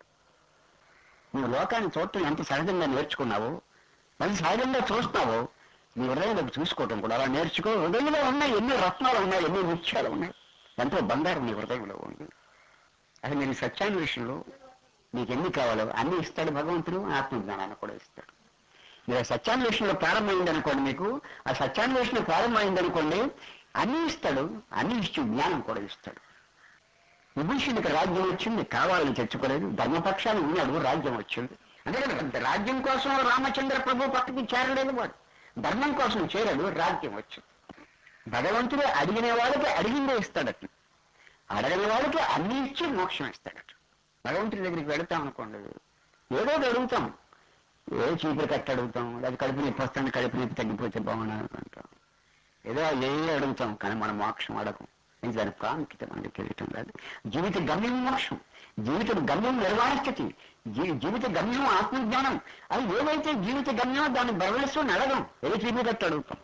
నువ్వు లోకాన్ని చూడటం ఎంత సహజంగా నేర్చుకున్నావో, మరి సహజంగా చూస్తున్నావో, నీ హృదయంలోకి చూసుకోవటం కూడా అలా నేర్చుకో. హృదయంలో ఉన్నాయి ఎన్నో రత్నాలు ఉన్నాయి, ఎన్నో వృక్షాలు ఉన్నాయి, ఎంతో బంగారం నీ హృదయంలో ఉంది. అసలు నేను సత్యాన్వేషణలో నీకు ఎన్ని కావాలో అన్ని ఇస్తాడు భగవంతుడు. ఆత్మజ్ఞానాన్ని కూడా ఇస్తాడు. మీరు సత్యాన్వేషణలో ప్రారంభమైందనుకోండి, మీకు ఆ సత్యాన్వేషణ ప్రారంభమైందనుకోండి, అన్ని ఇస్తాడు. అన్ని ఇచ్చి జ్ఞానం కూడా ఇస్తాడు. విభూషణుడికి రాజ్యం వచ్చింది, కావాలని తెచ్చుకోలేదు. ధర్మపక్షాలు ఉన్నాడు, రాజ్యం వచ్చింది. అంతే కదా, రాజ్యం కోసం రామచంద్ర ప్రభు పక్కకి చేరలేదు. వాడు ధర్మం కోసం చేరాడు, రాజ్యం వచ్చింది. భగవంతుడు అడిగిన వాళ్ళకి అడిగిందే ఇస్తాడట, అడగని వాళ్ళకి అన్ని ఇచ్చి మోక్షం ఇస్తాడట. భగవంతుడి దగ్గరికి వెళతాం అనుకోండి, ఏదో అడుగుతాం, ఏ చీపురు కట్టి అడుగుతాం, లేదా కడుపు నొప్పి వస్తాను, కడుపు నొప్పి తగ్గిపోతే బాగున్నాను అనుకుంటాం. ఏదో ఏ అడుగుతాం, కానీ మనం మోక్షం అడగం. ఇది దాని ప్రాముఖ్యత మనకి తెలియటం లేదు. జీవిత గమ్యం మోక్షం, జీవిత గమ్యం నిర్వాణ స్థితి, జీవిత గమ్యం ఆత్మజ్ఞానం. అది ఏదైతే జీవిత గమ్యం దాన్ని భగవేశ్వరుని అడగం, ఏ చీపురు కట్టి అడుగుతాం.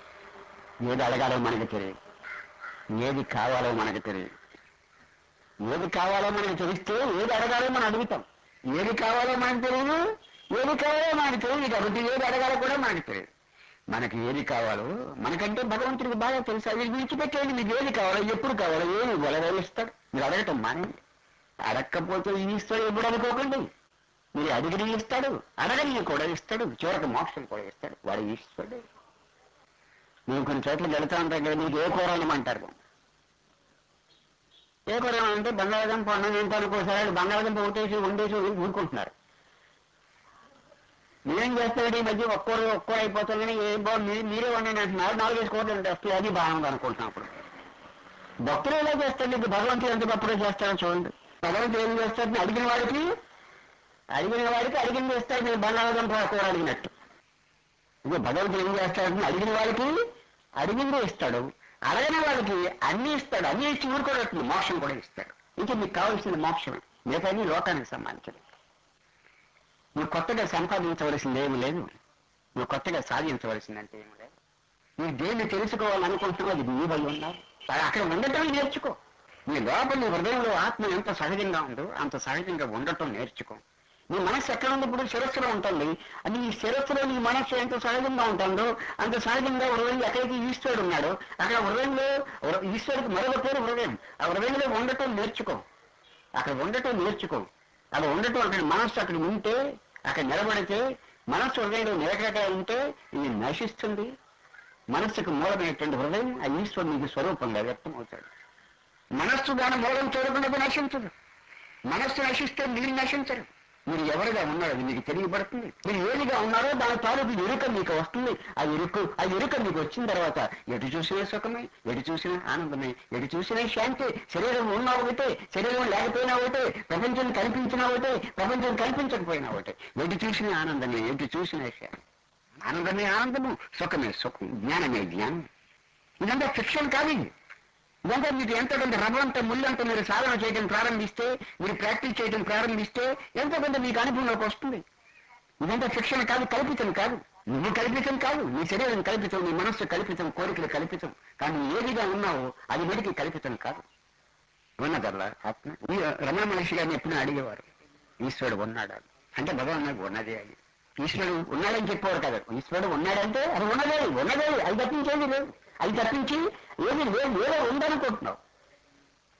ఏది అడగాలో మనకి తెలియదు, ఏది కావాలో మనకి తెలియదు. ఏది కావాలో మనకు తెలిస్తే ఏది అడగాలో మనం అడుగుతాం. ఏది కావాలో మనకు తెలియదు, ఏది కావాలో మనకు తెలియదు. కాబట్టి ఏది అడగాలో కూడా మనకు తెలియదు. మనకి ఏది కావాలో మనకంటే భగవంతుడికి బాగా తెలుసు. అది విడిచిపెట్టేది. మీకు ఏది కావాలో, ఎప్పుడు కావాలో, ఏమి ఇస్తాడు. మీరు అడగటం మానేయండి. అడగకపోతే ఇస్తాడు ఎప్పుడు అనుకోకండి. మీరు అడిగిన ఇస్తాడు, అడగని కూడా ఇస్తాడు, చివరికి మోక్షం కూడా ఇస్తాడు. వాడు ఇస్తాడు. మేము కొన్ని చోట్లకి వెళ్తా ఉంటాం కదా, మీకు ఏ కూర అనమంటారు. ఏ కూర అంటే బంగాళాదుంప అన్నం తింటాను. ఒక్కోసారి బంగాళాదుంప ఒకటేసి వండేసి ఊరుకుంటున్నారు. మీరేం చేస్తారంటే ఈ మధ్య ఒక్కో అయిపోతుందని ఏం బాగుంది మీరే వండండి అంటున్నారు. 4-5 కూరలు వస్తాయి, అది బాగుంది అనుకుంటున్నాం. అప్పుడు భక్తులు ఎలా చేస్తాడు, ఇది భగవంతుడు ఎంత తప్పుడే చేస్తాడో చూడండి. భగవంతుడు ఏం చేస్తాడని అడిగిన వాడికి అడిగింది ఇస్తాడు. మీరు బంగాళాదుంప కూర అడిగినట్టు. ఇక భగవంతుడు ఏం చేస్తాడని అడిగిన వాడికి అడిగిందే ఇస్తాడు, అడగని వాడికి అన్ని ఇస్తాడు. అన్ని ఇచ్చి ఊరుకోవట్లేదు, మోక్షం కూడా ఇస్తాడు. ఇంకా మీకు కావాల్సిన మోక్షమే, మిగతాది లోకానికి సంబంధించింది. నువ్వు కొత్తగా సంపాదించవలసింది ఏమి లేదు, నువ్వు కొత్తగా సాధించవలసిందంటే ఏమి లేదు. నువ్వు దేన్ని తెలుసుకోవాలనుకుంటున్నావు, అది నీ వల్ల ఉన్నావు. అక్కడ ఉండటం నేర్చుకో. నీ లోపల నీ హృదయంలో ఆత్మ ఎంత సహజంగా ఉందో అంత సహజంగా ఉండటం నేర్చుకో. నీ మనస్సు ఎక్కడ ఉంది, ఇప్పుడు శిరస్సులో ఉంటుంది. అది నీ శిరస్సులో నీ మనస్సు ఎంత సహజంగా ఉంటుందో అంత సహజంగా హృదయంలో ఎక్కడైతే ఈశ్వరుడు ఉన్నాడో అక్కడ హృదయంలో ఈశ్వరుడికి మరొక పేరు హృదయం. ఆ హృదయంలో ఉండటం నేర్చుకో. అక్కడ ఉండటం నేర్చుకో. అక్కడ ఉండటం, అక్కడ మనస్సు అక్కడ ఉంటే, అక్కడ నిలబడితే, మనస్సు హృదయంలో నిలకడగా ఉంటే ఇది నశిస్తుంది. మనస్సుకు మూలమైనటువంటి హృదయం ఆ ఈశ్వరుడు నీకు స్వరూపంగా వ్యక్తమవుతాడు. మనస్సు దాని మూలం చూడకుండా నశించదు. మనస్సు నశిస్తే మీరు నశించరు. మీరు ఎవరిగా ఉన్నారో అది మీకు తెలియబడుతుంది. మీరు ఏదిగా ఉన్నారో దాని తాలూకు ఎరుక మీకు వస్తుంది. ఆ ఎరుక మీకు వచ్చిన తర్వాత ఎటు చూసినా సుఖమే, ఎటు చూసినా ఆనందమే, ఎటు చూసినా శాంతి. శరీరం ఉన్నా ఒకటే, శరీరం లేకపోయినా ఒకటే, ప్రపంచం కనిపించినా ఒకటే, ప్రపంచం కనిపించకపోయినా ఒకటే. ఎటు చూసినా ఆనందమే, ఎటు చూసినా శాంతి. ఆనందమే ఆనందము, సుఖమే సుఖం, జ్ఞానమే జ్ఞానం. ఇదంతా ఫిక్షన్ కాదు. ఇదంతా మీకు ఎంతో కొంత రవ్వంత ముళ్ళంత మీరు సాధన చేయడం ప్రారంభిస్తే, మీరు ప్రాక్టీస్ చేయడం ప్రారంభిస్తే ఎంతో కొంత మీకు అనుభవంలోకి వస్తుంది. ఇదంతా శిక్షణ కాదు, కల్పితం కాదు. నువ్వు కల్పితం కాదు, నీ శరీరం కల్పితం, నీ మనస్సు కల్పితం, కోరికలు కల్పితం. కానీ ఏదిగా ఉన్నావో అది వీడికి కల్పితం కాదు. ఉన్నదల్లా ఆత్మ. ఈ రమణ మహర్షి గారిని ఎప్పుడు అడిగేవారు, ఈశ్వరుడు ఉన్నాడా అంటే భగవాన్ ఉన్నదే అది. ఈశ్వరుడు ఉన్నాడని చెప్పేవారు కదా. ఈశ్వరుడు ఉన్నాడంటే అది ఉన్నదే అది తప్పించేది లేదు. అది తప్పించి ఏది లేదు, ఏదో ఉందనుకుంటున్నావు.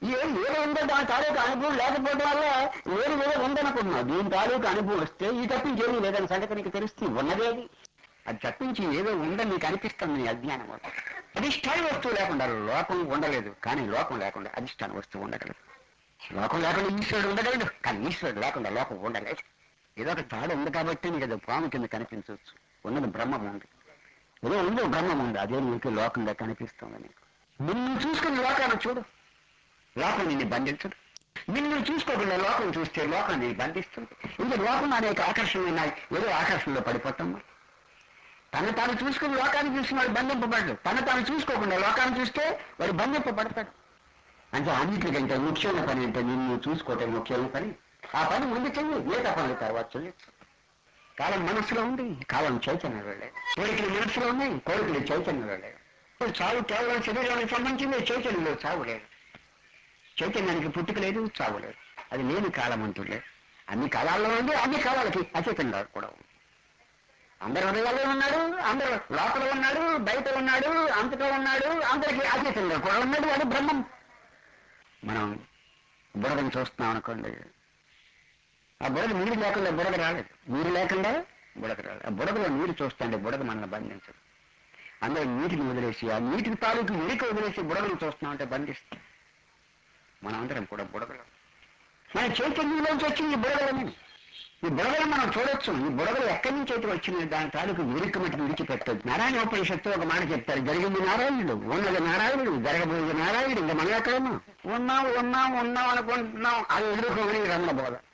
ఏదో ఉందో దాని తాలూకు అనుభవం లేకపోవడం వల్ల ఏదో ఉందనుకుంటున్నావు. దీని తాలూకు అనుభవం వస్తే ఈ తప్పించి ఏమీ లేదని సంగతి నీకు తెలుస్తుంది. ఉన్నదేది అది తప్పించి ఏదో ఉందని నీకు అనిపిస్తుంది నీ అజ్ఞానం వల్ల. అధిష్టాన వస్తువు లేకుండా లోకం ఉండలేదు, కానీ లోకం లేకుండా అధిష్టాన వస్తువు ఉండగలదు. లోకం లేకుండా ఈశ్వరుడు ఉండగలడు, కానీ ఈశ్వరుడు లేకుండా లోకం ఉండలేదు. ఏదో ఒక తాడు ఉంది కాబట్టి నీకు అది పాము కింద కనిపించవచ్చు. ఉన్నది బ్రహ్మం ఉంది, ఏదో ఉందో బ్రహ్మం ఉంది, అదే నీకు లోకంగా కనిపిస్తుంది. నీకు నిన్ను చూసుకుని లోకాన్ని చూడు, లోకం నిన్ను బంధించదు. నిన్ను చూసుకోకుండా లోకం చూస్తే లోకం నిన్ను బంధిస్తుంది. ఇంకా లోకం అనేక ఆకర్షణలు ఉన్నాయి, ఏదో ఆకర్షణలో పడిపోతాము. తాను చూసుకుని లోకాన్ని చూసి వాడు బంధింపబడ్డాడు. తాను చూసుకోకుండా లోకాన్ని చూస్తే వాడు బంధింపబడతాడు. అంటే అన్నిటికంటే ముఖ్యమైన పని అంటే నిన్ను చూసుకోవటం ముఖ్యమైన పని. ఆ పని ముందు చెయ్యి, మిగతా పనులు తర్వాత చెయ్యొచ్చు. కాలం మనస్సులో ఉంది, కాలం చైతన్యంలో లేదు. కోరికలు మనస్సులో ఉన్నాయి, కోరికలు చైతన్యంలో లేదు. చావు కేవలం శరీరానికి సంబంధించింది, చైతన్యంలో చావు లేదు. చైతన్యానికి పుట్టుక లేదు, చావు లేదు. అది లేని కాలం అంటుండే. అన్ని కాలాల్లో ఉంది, అన్ని కాలాలకి అచైతన్యంలో కూడా ఉంది. అందరి హృదయాల్లో ఉన్నాడు, అందరు లోపల ఉన్నాడు, బయట ఉన్నాడు, అంతటా ఉన్నాడు, అందరికీ అతీతంగా కూడా ఉన్నాడు. వాడు బ్రహ్మం. మనం బురదను చూస్తున్నాం అనుకోండి, ఆ బురద నీరు లేకుండా బురద రాలేదు, నీరు లేకుండా బురద రాలేదు. ఆ బురదలో నీరు చూస్తుంటే బురద మనల్ని బంధించదు. అందరూ నీటిని వదిలేసి, ఆ నీటిని తాలూకు ఉనికి వదిలేసి బురదను చూస్తున్నామంటే బంధిస్తాం. మనందరం కూడా బురదలో, మన చైతన్యంలోంచి వచ్చింది ఈ బురదలని. ఈ బురదలు మనం చూడొచ్చు. ఈ బురదలు ఎక్కడి నుంచి అయితే వచ్చింది, దాని తాలూకు ఉరికి మట్టి విడిచిపెట్టదు. నారాయణ ఉపనిషత్తు ఒక మాట చెప్తారు, జరిగింది నారాయణుడు, ఉన్నది నారాయణుడు, జరగబోయేది నారాయణుడు. ఇంకా మనం ఎక్కడున్నాం? ఉన్నాం ఉన్నాం ఉన్నాం అనుకుంటున్నాం, అది ఎదుర్కోమని రమణ బోధ.